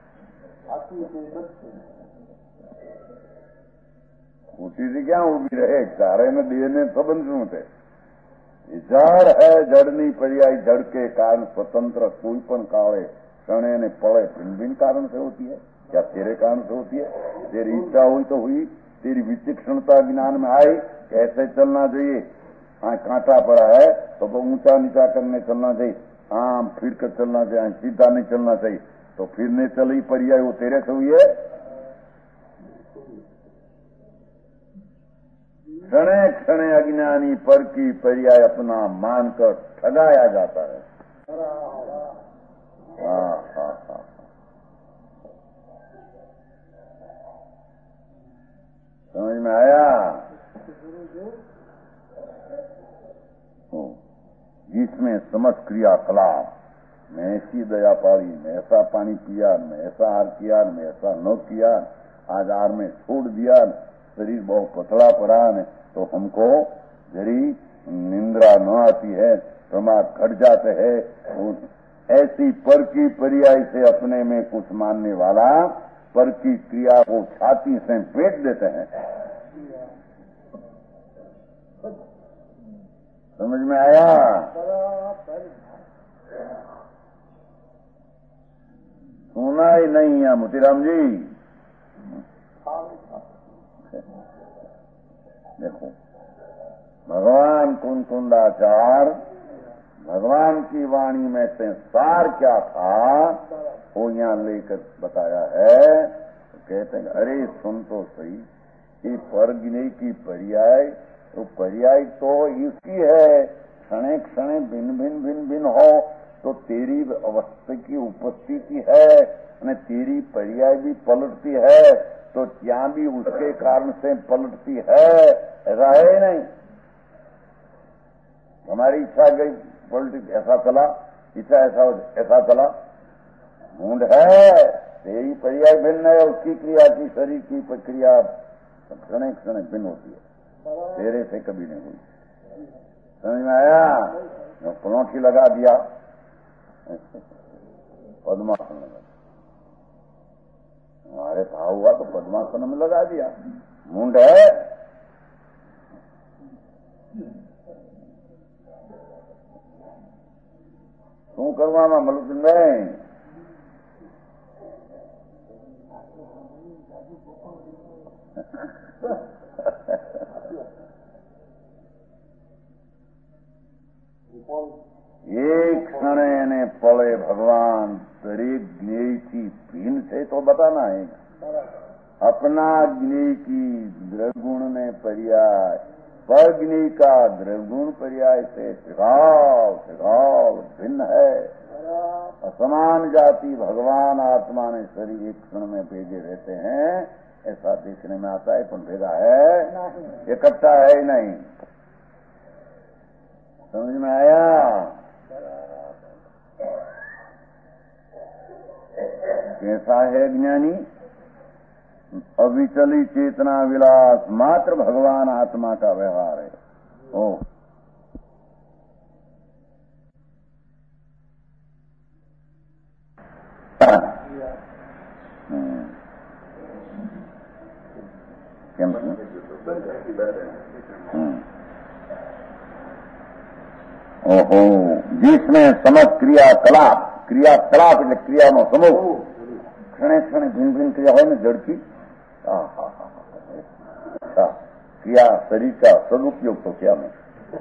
S3: ખોટી થી ક્યાં ઉભી રહે? ચારે ને દેહ ને સંબંધ શું છે? જડ है, જડની पर्याय जड़ के कारण स्वतंत्र कोई पण काले क्षणे ने पड़े भिन्न भिन्न कारण से होती है। क्या तेरे कारण से होती है? तेरी इच्छा हुई तो हुई, तेरी विचक्षणता ज्ञान में आई, कैसे चलना चाहिए। हाँ कांटा पड़ा है तो वो ऊंचा नीचा करने चलना चाहिए, हाँ फिर कर चलना चाहिए, सीधा नहीं चलना चाहिए, तो फिरने चली पर्याय वो तेरे से हुई है। क्षणे क्षणे अज्ञानी पर की पर्याय अपना मानकर ठगाया जाता है। हाँ हाँ हाँ समझ में आया? जिसमें समस्त क्रियाकलाप, मैं ऐसी दया पाली, मैं ऐसा पानी पिया, मैं ऐसा आर किया, मैं ऐसा न किया, आज आर में छोड़ दिया, शरीर बहुत पतला पड़ा है तो हमको जरी निंद्रा न आती है, प्रमाद घट जाते हैं। ऐसी पर की पर्याय से अपने में कुछ मानने वाला पर की क्रिया को छाती से पेट देते हैं। समझ में आया? सुना ही नहीं है मोतीराम जी। देखो भगवान कुंकुंडाचार, भगवान की वाणी में से सार क्या था वो यहां लेकर बताया है। तो कहते हैं अरे सुन तो सही, ये पर गिने की पर्याय, तो पर्याय तो इसकी है, क्षणे क्षणे भिन्न भिन्न भिन्न भिन्न हो तो तेरी अवस्था की उपस्थिति है और तेरी पर्याय भी पलटती है, तो ત્યાં भी उसके कारण से पलटती है। ऐसा है नहीं? हमारी इच्छा गई पलटी, ऐसा चला, इच्छा ऐसा ऐसा चला, मूड है, तेरी पर्याय भिन्न है, उसकी क्रिया की शरीर की प्रक्रिया क्षण क्षण भिन्न होती है, तेरे से कभी नहीं हुई। समझ में आया? पलौठी लगा दिया, पद्मासन लगा, हमारे भाव हुआ तो पद्मासन में लगा दिया, मुंड है। શું કરવામાં મળતું નહીં? एक क्षणे ने पले भगवान दरेक ज्ञेय की भीन से तो बताना है। अपना ज्ञेय की द्रगुण ने पर्याय, परग्नि का द्रवगुण पर्याय से त्रिभाव त्रिभाव भिन्न है। असमान जाति भगवान आत्मा ने शरीर एक क्षण में भेजे रहते हैं, ऐसा देखने में आता है, पर भेदा है, इकट्ठा है ही नहीं। समझ में आया? कैसा है ज्ञानी? अविचली चेतना विलास मात्र भगवान आत्मा का व्यवहार है। ओ ओहो, जिसमें समस्त क्रियाकलाप, क्रियाकलाप એટલે ક્રિયાનો સમૂહ, ક્ષણે ક્ષણે ભિન્ન ભિન્ન ક્રિયા હોય ને જડકી, अच्छा क्रिया शरीर का सदुपयोग तो किया में,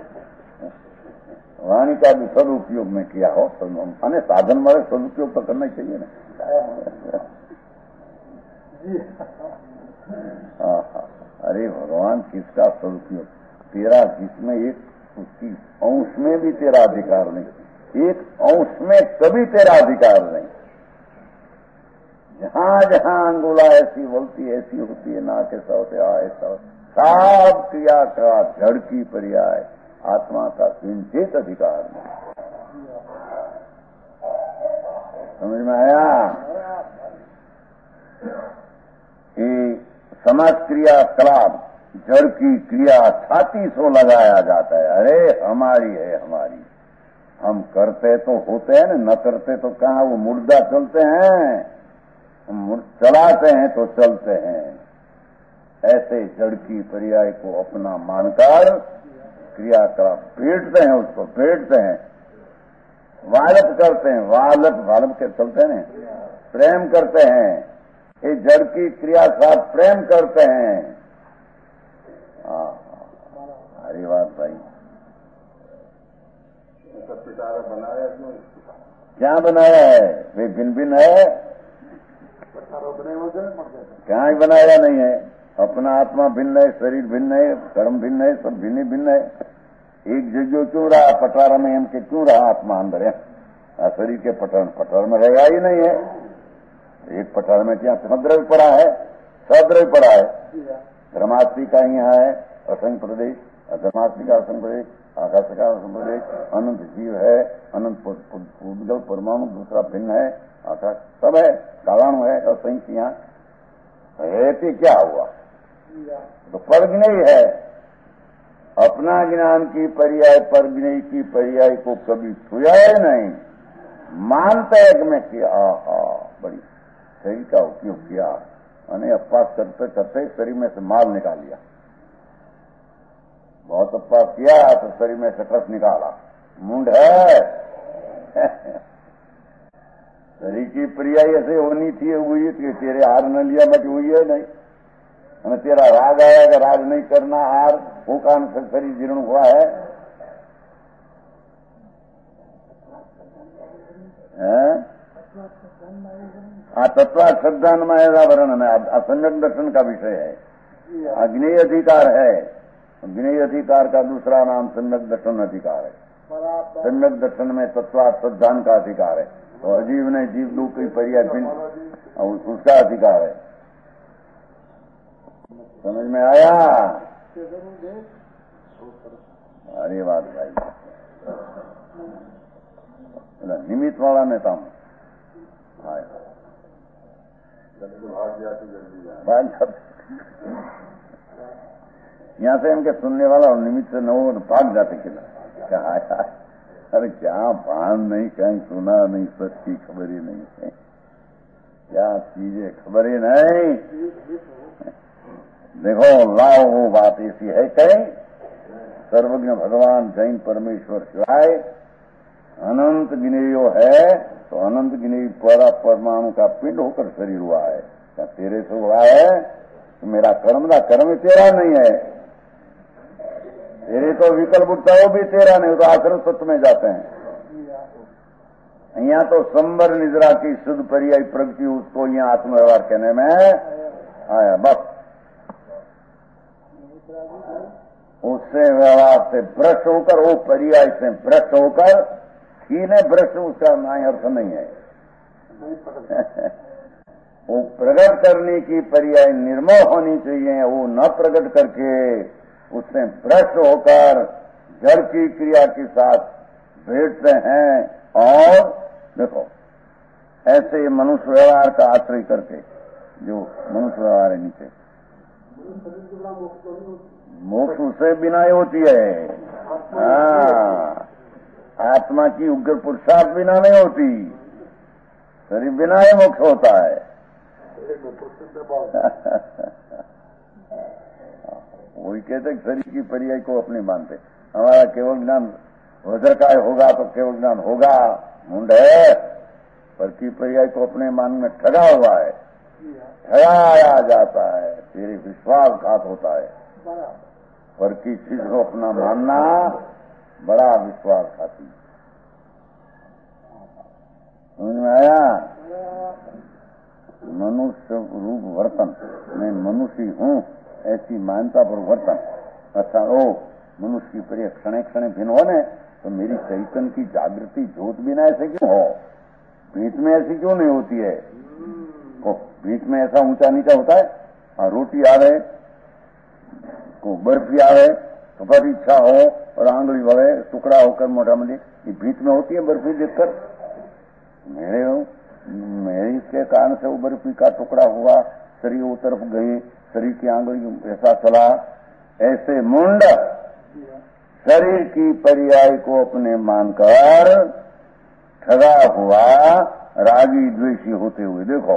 S3: वाणी का भी सदुपयोग में किया हो, अने साधन मारे सदुपयोग तो करना ही चाहिए ना। अरे भगवान किसका सदुपयोग? तेरा जिसमें एक उसकी अंश में भी तेरा अधिकार नहीं, एक अंश में कभी तेरा अधिकार नहीं। जहां जहां अंगुला ऐसी बोलती ऐसी होती है, ना कैसा होते आ ऐसा होता, सब क्रिया का जड़ की पर्याय आत्मा का किंचित अधिकार नहीं। समझ में आया? ये समस्त क्रियाकलाप जड़ की क्रिया छाती सो लगाया जाता है। अरे हमारी है, हमारी, हम करते तो होते हैं न, न करते तो कहाँ, वो मुर्दा चलते हैं, चलाते हैं तो चलते हैं। ऐसे जड़ की पर्याय को अपना मानकर क्रियाकलाप फेंटते हैं, उसको फेंटते हैं, वालप करते हैं, वालप वालप के चलते हैं, प्रेम करते हैं, ये जड़ की क्रिया साथ प्रेम करते हैं। हाँ, हरी बात भाई। बनाया क्या बनाया है? वे भिन्न भिन्न है, क्या ही बनाया नहीं है। अपना आत्मा भिन्न है, शरीर भिन्न है, कर्म भिन्न है, सब भिन्न भिन्न है। एक जगह क्यों रहा पटारा में एम के क्यों रहा आत्मा अंदर है? शरीर के पटार पटार में रहेगा ही नहीं है। एक पटार में क्या समद्रव्य पड़ा है, सद्रव्य पड़ा है। धर्मास्त्री का यहाँ है असंख्य प्रदेश, धर्मास्त्री का असंख्य प्रदेश, आकाश का असंख्य प्रदेश, अनंत जीव है, अनंत उद्गल परमाणु दूसरा भिन्न है, आकाश सब है, कालाणु है, असंख्य यहाँ है। क्या हुआ? तो परज्ञेय है। अपना ज्ञान की पर्याय परज्ञेय की पर्याय को कभी छुआ है नहीं। मानता है कि मैं किया, आहा बड़ी सही का उपयोग किया, अने अपवास करते करते शरीर में से माल निकाल लिया। बहुत अपवास किया तो शरीर में से रस निकाला। मुंड है शरीर की पर्याय ऐसे होनी थी, हुई थी। तेरे हार न लिया मत हुई है नहीं। हमें तेरा राग आया कि राग नहीं करना, हार वो कारण से शरीर जीर्ण हुआ है। हाँ, तत्वा श्रद्धा माया वर्ण में असंगत दर्शन का विषय है। अग्नेय अधिकार है। अग्नेय अधिकार का दूसरा नाम सम्यक दर्शन अधिकार है। सम्यक दर्शन में तत्वा श्रद्धान का अधिकार है। तो अजीव ने जीव दो की पर्याय उसका अधिकार है। समझ में आया? अरे बात भाई, निमित्त वाला नेता हूं। यहाँ से इनके सुनने वाला और निमित्त से न हो तो भाग जाते किला। क्या यार, अरे क्या भान नहीं, कहीं सुना नहीं, सच की खबर ही नहीं है। क्या चीजें खबर ही नहीं। देखो लाओ वो बात ऐसी है कहीं सर्वज्ञ भगवान जैन परमेश्वर शिवाय अनंत गिनेयो है, तो अनंत गिनेय पर परमाणु का पिंड होकर शरीर हुआ है। क्या तेरे से हुआ है? तो मेरा कर्म का कर्म तेरा नहीं है। तेरे तो विकल्प उठता है, वो भी तेरा नहीं, तो आश्रम सत्य में जाते हैं। यहाँ तो संबर निद्रा की शुद्ध पर्याय प्रगति, उसको यहाँ आत्मव्यवहार कहने में आया। बस उससे व्यवहार से भ्रष्ट होकर, वो पर्याय से भ्रष्ट होकर, सीने भ्रष्ट उसका नाय अर्थ नहीं है। वो प्रकट करने की पर्याय निर्मोह होनी चाहिए। वो न प्रकट करके उससे भ्रष्ट होकर जड़ की क्रिया के साथ भेजते हैं। और देखो ऐसे मनुष्य व्यवहार का आश्रय करके, जो मनुष्य व्यवहार है नीचे, मोक्ष उससे बिना ही होती है। हाँ, आत्मा की उग्र पुरुषार्थ बिना नहीं होती, शरीर बिना ही मोक्ष होता है। वही कहते शरीर की पर्याय को अपने मानते। हमारा केवल ज्ञान वज्रकाय होगा तो केवल ज्ञान होगा, मुंड है। पर की पर्याय को अपने मान में ठगा हुआ है, ठगाया जाता है, तेरे विश्वासघात होता है। पर की चीज को अपना मानना बड़ा विश्वासघाती। समझ में आया? मनुष्य रूप वर्तन, मैं मनुष्य हूँ ऐसी मान्यता पर वर्तन। अच्छा, ओ मनुष्य की प्रिय क्षण क्षण भिन्न हो ने, तो मेरी चैतन्य की जागृति ज्योत बिना ऐसे क्यों हो? बीच में ऐसी क्यों नहीं होती है? को बीच में ऐसा ऊंचा नीचा होता है। हाँ, रोटी आवे को बर्फी आवे तो बड़ी इच्छा हो और आंगली बढ़े टुकड़ा होकर मोटा मोटी, ये बीच में होती है बर्फी देखकर। मेरे मेरी के कारण से वो बर्फी का टुकड़ा हुआ, शरीर वो तरफ गई, शरीर की आंगली ऐसा चला। ऐसे मुंड शरीर की पर्याय को अपने मानकर ठगा हुआ रागी द्वेषी होते हुए देखो,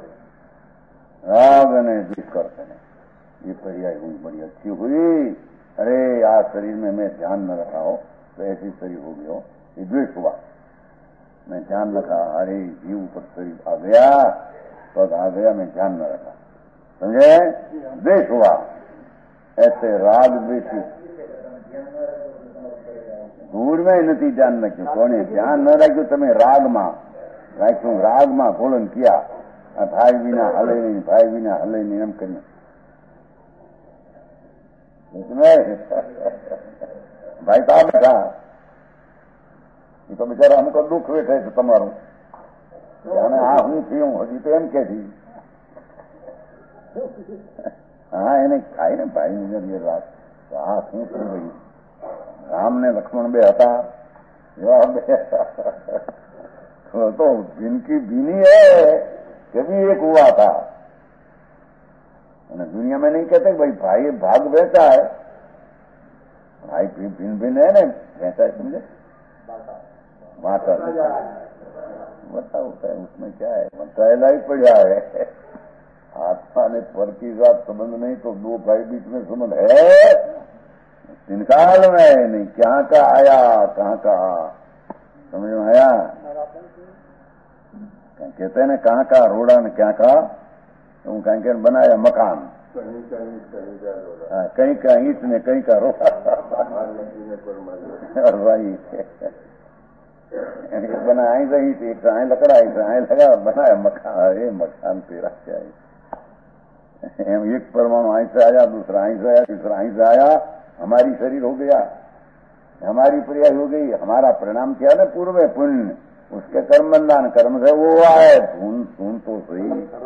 S3: राग ने द्वेष करते हैं। ये पर्याय हुई, बड़ी अच्छी हुई। अरे आज शरीर में मैं ध्यान न रखा हो तो ऐसी शरीर हो गई हो, ये द्वेष हुआ। मैं ध्यान रखा, अरे जीव पर शरीर आ गया, पग आ गया, मैं ध्यान न रखा, समझे? द्वेष हुआ। ऐसे राग द्वेषी दूर में નથી ધ્યાન રાખ્યું। કોને ધ્યાન ન રાખ્યું? તમે રાગમાં રાખ્યું, રાગમાં ઘોલન કિયા। ભાઈ વિના હલે નહીં, ભાઈ વિના હલે નહીં એમ કરીને इसमें भाई साहब बैठा ये तो बेचारा हमको दुख वेठे છે તમારું જાણે આ હું થયું હજી તો એમ કે હા એને ખાઈ ને ભાઈ ની વાત આ શું થઈ ગઈ રામ ને લક્ષ્મણ બે હતા એવા બે तो जिनकी बीनी है ये भी एक हुआ था। दुनिया में नहीं कहते भाई भाई भाग वैसा है, भाई भिन्न भिन्न है ना, वैसा है, समझे माता बताओ है उसमें क्या है, बताएला ही पड़ा है। आत्मा ने पर की साथ संबंध नहीं तो दो भाई बीच में संबंध है, तिनकाल में नहीं, क्या का आया कहाँ का समझ में आया। कहते हैं ना कहाँ का रोड़ा ने क्या का, तो कहीं कहीं बनाया मकान, कहीं का ईंट ने कहीं का रोड़ा भाई बनाया ही सही थी, एक आए लकड़ा एक आए लगा बनाया मकान। अरे मकान तेरा क्या है, एक परमाणु आई से आया, दूसरा आई से आया, तीसरा आई से आया, हमारी शरीर हो गया, हमारी प्रिया हो गई, हमारा परिणाम किया ना पूर्व में पुण्य, उसके कर्म बंधन कर्म से वो आए धुन सुन तो सही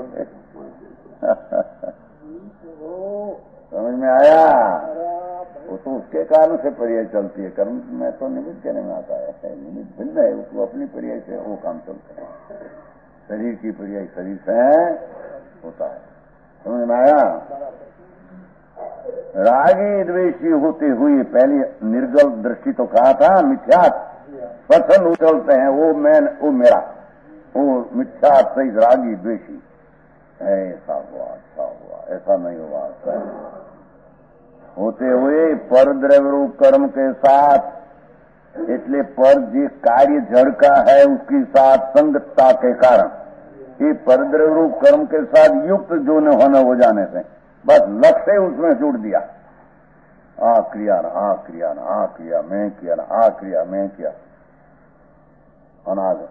S3: समझ में आया। वो तो उसके कारण से पर्याय चलती है, कर्म में तो निमित्त कहने में आता है, निमित्त भिन्न है, उसको अपनी पर्याय से वो काम चलते हैं। शरीर की पर्याय शरीर से होता है, समझ में आया। रागी द्वेषी होते हुए पहली निर्गल दृष्टि तो कहा था, मिथ्यात पसंद उछलते हैं, वो मैं वो मेरा, वो मिथ्यात सही रागी द्वेषी, ऐसा हुआ अच्छा हुआ ऐसा नहीं हुआ ऐसा होते हुए पर द्रव्य रूप कर्म के साथ, એટલે पर જે कार्य जड़ का है उसकी साथ संगतता के कारण ये परद्रव्य रूप कर्म के साथ युक्त जो न होने हो जाने से बस लक्ष्य उसमें जुड़ दिया। आ क्रिया न आ क्रिया न आ क्रिया मैं किया न आ क्रिया मैं किया, अनाज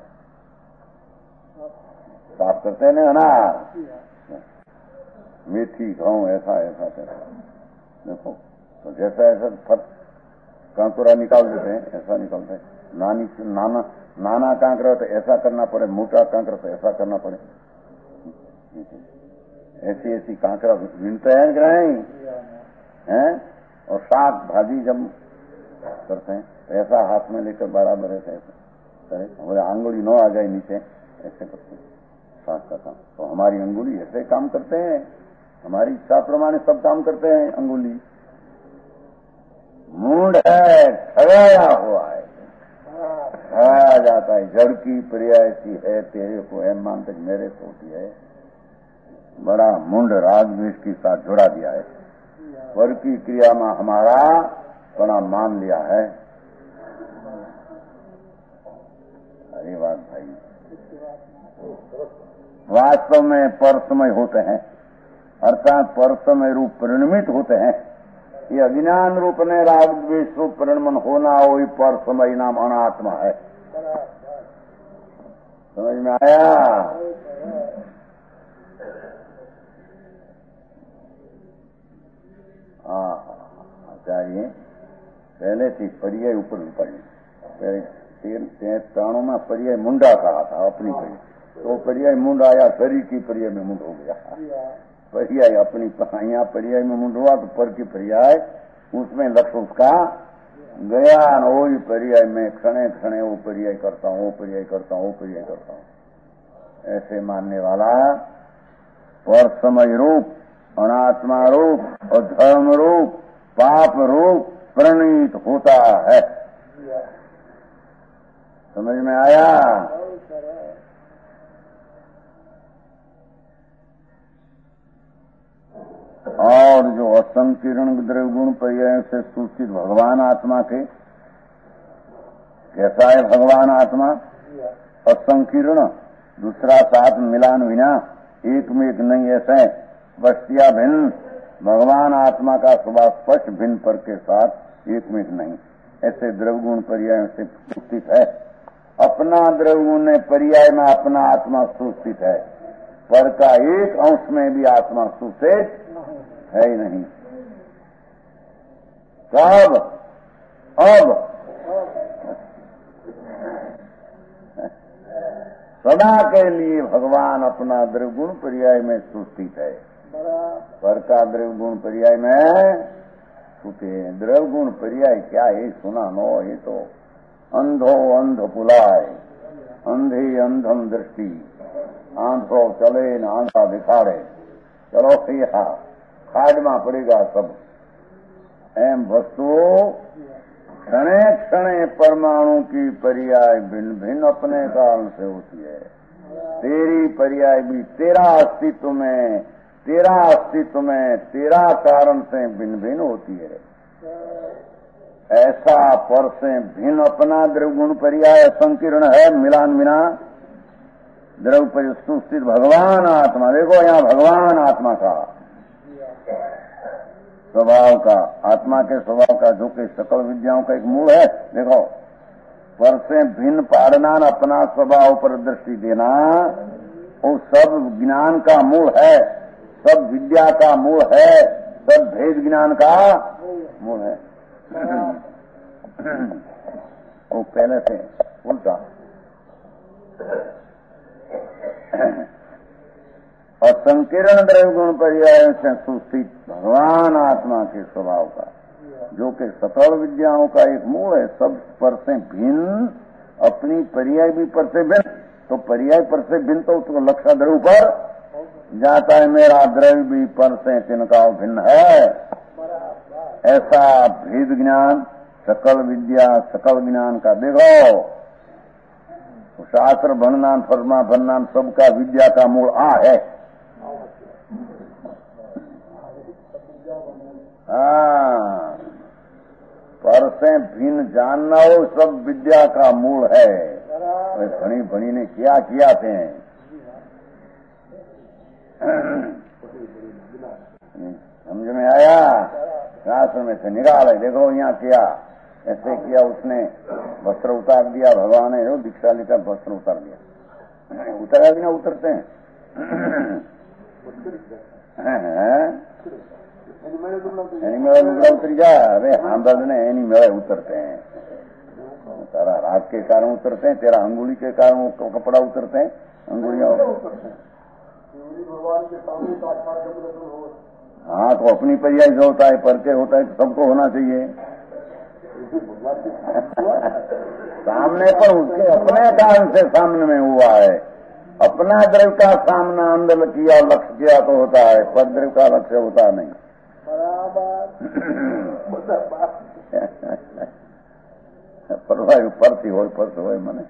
S3: साफ करते हैं ना अनाज, मेथी गाँव ऐसा ऐसा ऐसा देखो, तो जैसा ऐसा फट कांकुरा निकाल देते हैं ऐसा निकालते हैं, नानी नाना नाना कांकरा तो ऐसा करना पड़े, मोटा कांकरा तो ऐसा करना पड़े, ऐसी ऐसी कांकरा विनते हैं कि नहीं हैं। और साग भाजी जब करते हैं तो ऐसा हाथ में लेकर बराबर ऐसे ऐसे हमारे आंगुली न आ जाए नीचे, ऐसे करते हैं साग का काम। तो हमारी अंगुली ऐसे काम करते हैं, हमारी इच्छा प्रमाण सब काम करते हैं। अंगुली मूड है, ठगाया हुआ है, ठगाया जाता है, जड़ की पर्याय ऐसी है, तेरे को है मानते मेरे को होती है, बड़ा मुंड राग द्वेष के साथ जोड़ा दिया है। पर की क्रिया में हमारा बड़ा मान लिया है। अरे बात भाई, वास्तव में परसमय होते हैं, अर्थात परसमय रूप परिणमित होते हैं। ये अज्ञान रूप ने राग द्वेष रूप परिणमन होना वही परसमय नाम अनात्मा है, समझ में आया। हाँ आचार्य पहले थी पर्याय ऊपर पड़ी, पहले प्राणों में पर्याय मुंडा कहा था अपनी पर्याय, तो पर्याय मुंड आया, शरीर की पर्याय में मुंड हो गया। पर्याय अपनी यहाँ पर्याय में मुंड हुआ तो पर की पर्याय उसमें लक्ष्य उसका गया, वही पर्याय में क्षणे क्षणे वो पर्याय करता हूँ, वो पर्याय करता हूँ, वो पर्याय करता हूँ, ऐसे मानने वाला पर समय रूप अनात्मा रूप और धर्म रूप पाप रूप प्रणीत होता है, समझ में आया। और जो असंकीर्ण द्रव्य गुण पर्याय से सूचित भगवान आत्मा के, कैसा है भगवान आत्मा, असंकीर्ण, दूसरा साथ मिलान बिना, एक में एक नहीं, ऐसे वस्तिया भिन्न, भगवान आत्मा का स्वभाव स्पष्ट भिन्न पर के साथ एक में एक नहीं, ऐसे द्रव्य गुण पर्याय से सूचित है। अपना द्रव्य गुण ने पर्याय में अपना आत्मा सूचित है, पर का एक अंश में भी आत्मा सूचित है ही नहीं। सब अब सदा के लिए भगवान अपना द्रव्यगुण पर्याय में सुस्थित है। पर का द्रव्यगुण पर्याय में सुते हैं। द्रव्यगुण पर्याय क्या है सुना नो, ये तो अंधो अंध पुलाय, अंधे अंधम दृष्टि, आंधो चले न आंधा दिखाड़े, चलो सिया खाडमा पड़ेगा सब। एम वस्तु क्षणे क्षणे परमाणु की पर्याय भिन्न भिन्न अपने कारण से होती है। तेरी पर्याय भी तेरा अस्तित्व में, तेरा अस्तित्व में तेरा कारण से भिन्न भिन्न होती है। ऐसा पर से भिन्न अपना द्रव्यगुण पर्याय संकीर्ण है, मिलान बिना द्रव्य पर सुस्थित भगवान आत्मा। देखो यहाँ भगवान आत्मा का स्वभाव का, आत्मा के स्वभाव का, जो कि सकल विद्याओं का एक मूल है। देखो पर से भिन्न पाड़ना, अपना स्वभाव पर दृष्टि देना, वो सब ज्ञान का मूल है, सब विद्या का मूल है, सब भेद ज्ञान का मूल है। वो पहले से उल्टा। और संकीर्ण द्रव्यगुण पर्याय से सुस्थित भगवान आत्मा के स्वभाव का, जो कि सकल विद्याओं का एक मूल है, सब पर से भिन्न, अपनी पर्याय भी पर से भिन्न। तो पर्याय पर से भिन्न तो उसको लक्ष्य द्रव्य पर जाता है। मेरा द्रव्य भी पर से तिनका भिन्न है। ऐसा भेद ज्ञान, सकल विद्या, सकल ज्ञान का देखो, शास्त्र भनना फरमा भनना सबका विद्या का मूल आ है। हाँ, पर से भिन्न जानना हो सब विद्या का मूल है। भणी भणी ने क्या किया थे, समझ में आया? शास्त्र में से निकाले, देखो यहाँ किया, ऐसे किया, उसने वस्त्र उतार दिया, भगवान ने जो दीक्षा लेकर वस्त्र उतार दिया। उतरा भी ना उतरते हैं। एनी मेले लुगड़ा उतर जा, अरे हामद ने एनी मेले उतरते हैं। तारा राग के कारण उतरते हैं, तेरा अंगुली के कारण वो कपड़ा उतरते हैं, अंगुलियां। हाँ, तो अपनी पर्याय जो होता है, पर के होता है, तो सबको होना चाहिए। सामने पर उसके अपने कारण से सामने में हुआ है। अपना द्रव्य का सामना अंदर किया, लक्ष्य किया तो होता है, पर द्रव्य का लक्ष्य होता नहीं। पर परती हो परत हो मने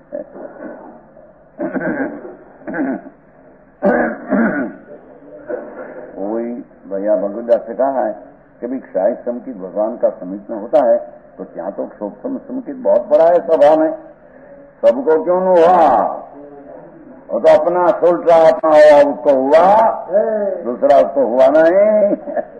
S3: वही भैया भगवदास से कहा है कि भी क्षाय समुचित भगवान का समीप में होता है, तो ત્યાં तो शोभसम समुचित बहुत बड़ा है सभा में, सबको क्यों न हुआ? वो तो अपना सोल्टा अपना हुआ, उसको हुआ, दूसरा उसको हुआ नहीं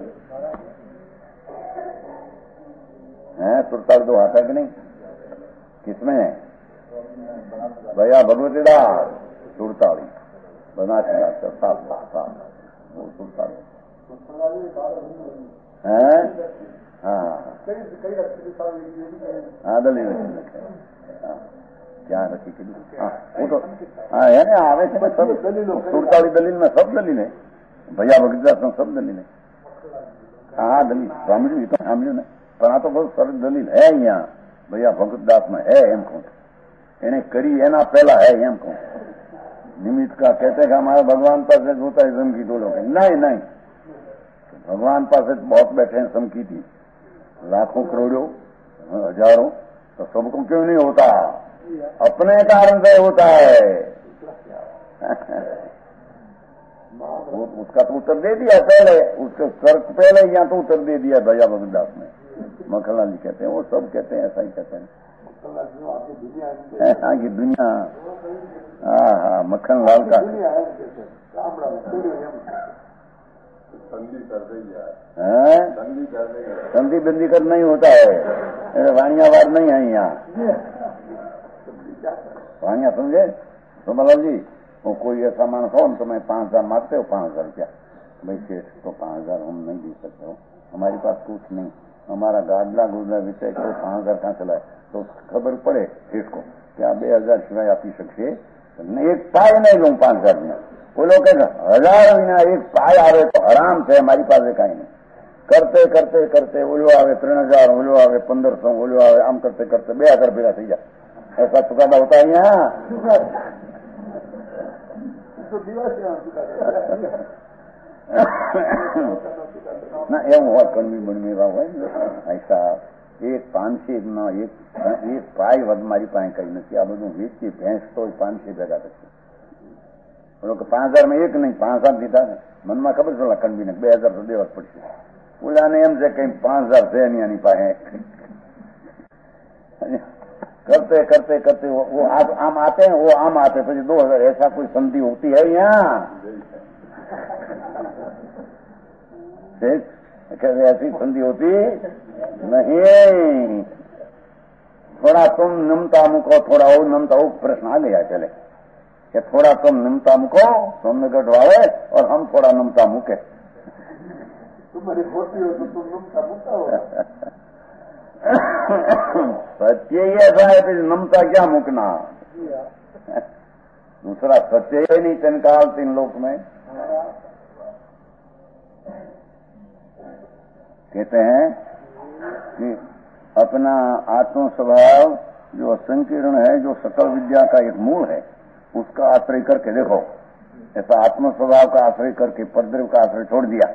S3: है। सुरता दो आता कि नहीं? किसमें है? भैया भगवती दास सुरताड़ी बनाती दास का साफ साफ वो सुरताड़ी है। हाँ हाँ दलील क्या रखी कि हाँ वो तो हाँ है ना, आवे से सब सुरताड़ी दलील में सब दलील है। भैया भगवती दास में सब दलील है। हाँ दलील सामझ्યું तो सामझ્યું ને, પણ આ તો બહુ સરસ દલીલ है અહીંયા भैया भगवतदास में है। एम कहूं એને કરી એના પહેલા है એમ कहूं। निमित्त का कहते कि हमारा भगवान पास होता है समकी तो लोग नहीं नहीं, भगवान पास बहुत बैठे हैं समकी थी, लाखों करोड़ों हजारों, तो सबको क्यों नहीं होता? अपने कारण से होता है। वो उसका तो उत्तर दे दिया पहले, उसका तर्क पहले यहाँ तो उत्तर दे दिया भैया भगवतदास ने। मक्खनलाल जी कहते हैं, वो सब कहते हैं ऐसा ही कहते हैं। हाँ की दुनिया, हाँ हाँ मक्खनलाल का संधि बंदी कर नहीं होता है, वाणियावाद नहीं है यहाँ। वाणिया समझे सोमालाल जी, वो कोई ऐसा मानस हो तो मैं पांच हजार मांगते हो, पांच हजार रुपया भाई शेष तो पांच हजार हम नहीं दे सकते हो, हमारे पास कुछ नहीं, हमारा गाडला गुडला विषय को पांच हजार कहाँ चलाए तो खबर पड़े सेठ को कि आ बे हजार सिवाय आपी શકશે एक पाई नहीं लू पांच हजार में वो लोग कहे हजार विना एक पाई आवे तो आराम से हमारी पास कहीं नहीं करते करते करते ओलो आवे तीन हजार ओलो आवे पंदर सौ ओलो आवे आम करते करते बे हजार भेगा थी जाए ऐसा चुकादा होता है यहाँ ना एवं हुआ कड़मी बड़मी હોય ऐसा एक पांचशे न एक एक पाई वध मारी पाए कई नहीं आ બધું વેચી ભેંસ તો પાંચસો ભેગા થશે બોલો કે પાંચ હજાર માં એક નહીં પાંચ હજાર દીધા ને મનમાં ખબર છે કણબી ને બે હજાર તો દેવા જ પડશે ઓલાને એમ છે કે પાંચ હજાર છે નહીં આની પાસે करते करते करते वो, वो आप आम आते हैं वो आम आते फिर दो हजार ऐसा कोई संधि होती है यहाँ ऐसी संधि होती नहीं थोड़ा तुम निमता मुको थोड़ा वो निमता वो प्रश्न आ गया चले कि थोड़ा तुम निमता मुको तुम निकट वाले और हम थोड़ा निमता मुके तुम्हारी होती हो तो तुम निमता मुका हो सत्य ही ऐसा है फिर नमता क्या मुकना दूसरा सत्य ही नहीं तनकाल तीन लोक में कहते हैं कि अपना आत्म स्वभाव जो संकीर्ण है जो सकल विद्या का एक मूल है उसका आश्रय करके देखो ऐसा आत्म स्वभाव का आश्रय करके परद्रव का आश्रय छोड़ दिया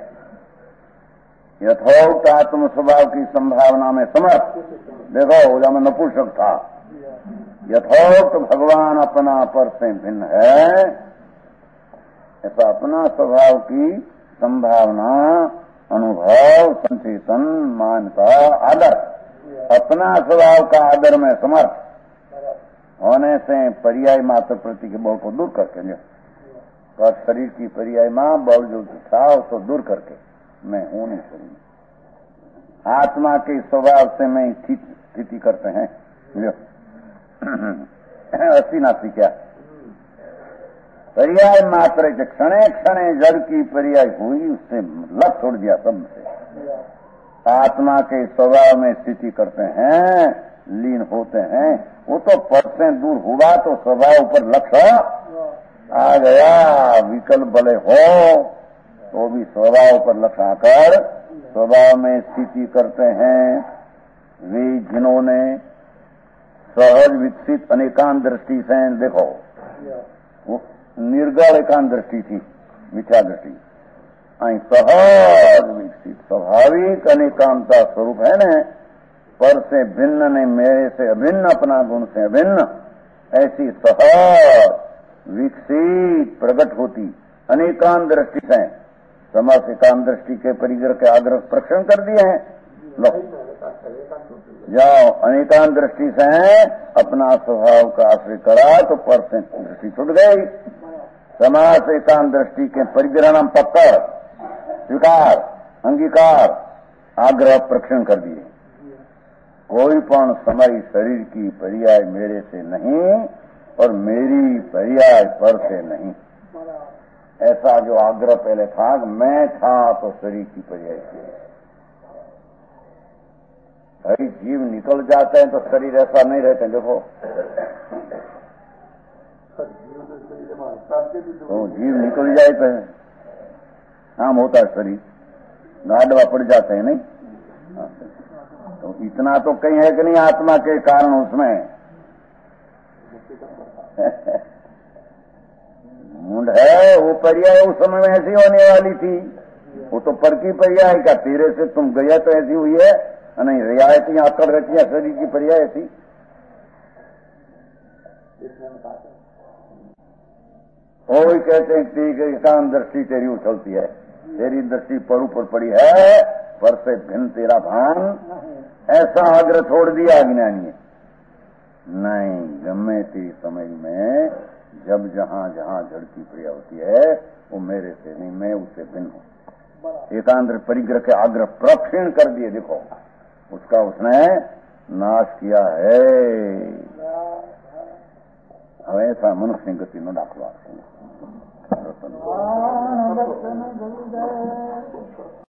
S3: यथोक्त आत्म स्वभाव की संभावना में समर्थ देखो उदा में नपुंसक था यथोक्त भगवान अपना पर से भिन्न है ऐसा अपना स्वभाव की संभावना अनुभव संचेतन मानता आदर अपना स्वभाव का आदर में समर्थ होने से पर्याय मात्र प्रति के बल को दूर करके तो शरीर की पर्याय मां बल जो था उसको दूर करके मैं हूं नहीं शरीर आत्मा के स्वभाव से मैं स्थिति करते हैं अस्सी नास्ती क्या पर्याय मात्र के क्षणे क्षणे जड़ की पर्याय हुई उससे लग छोड़ दिया सब से आत्मा के स्वभाव में स्थिति करते हैं लीन होते हैं वो तो पद से दूर हुआ तो स्वभाव पर लक्ष्य आ गया विकल्प भले हो तो भी स्वभाव पर लक्ष्य आकर स्वभाव में स्थिति करते हैं वे जिन्होंने सहज विकसित अनेकांत दृष्टि से देखो निर्गल एकांत दृष्टि थी मिथ्या दृष्टि सहज विकसित स्वाभाविक अनेकांता स्वरूप है न पर से भिन्न ने मेरे से अभिन्न अपना गुण से अभिन्न ऐसी सहज विकसित प्रकट होती अनेकांत दृष्टि से समस्त एकांत दृष्टि के परिग्रह के आग्रह प्रक्षण कर दिए हैं लो जाओ अनेकांत दृष्टि से अपना स्वभाव का आश्रय करा तो पर से दृष्टि छूट गई समाज एकांत दृष्टि के परिग्रह नाम पत्थर स्वीकार अंगीकार आग्रह प्रक्षण कर दिए कोई पण समय शरीर की पर्याय मेरे से नहीं और मेरी पर्याय पर से नहीं ऐसा जो आग्रह पहले था मैं था तो शरीर की पर्याय थी भाई जीव निकल जाते हैं तो शरीर ऐसा नहीं रहते देखो तो जीव निकल जाए तो काम होता है शरीर गाडवा पड़ जाते हैं नहीं तो इतना तो कहीं है कि नहीं आत्मा के कारण उसमें मुंड है वो पर्याय उस समय में ऐसी होने वाली थी वो तो पर की पर्याय क्या तेरे से तुम गया तो ऐसी हुई है नहीं रियायती आकड़ रहती है शरीर की पर्याय थी वो ही कहते हैं ठीक है एकांत दृष्टि तेरी उछलती है तेरी दृष्टि पर ऊपर पड़ी है पर से भिन्न तेरा भान ऐसा आग्रह छोड़ दिया अज्ञानी नहीं गमे तेरी समझ में जब जहां जहां जड़ की प्रिया होती है वो मेरे से नहीं मैं उससे भिन्न हूं एकांत परिग्रह के आग्रह प्रक्षीण कर दिए देखो उसका उसने नाश किया है अब ऐसा मनुष्य गति नो दाखला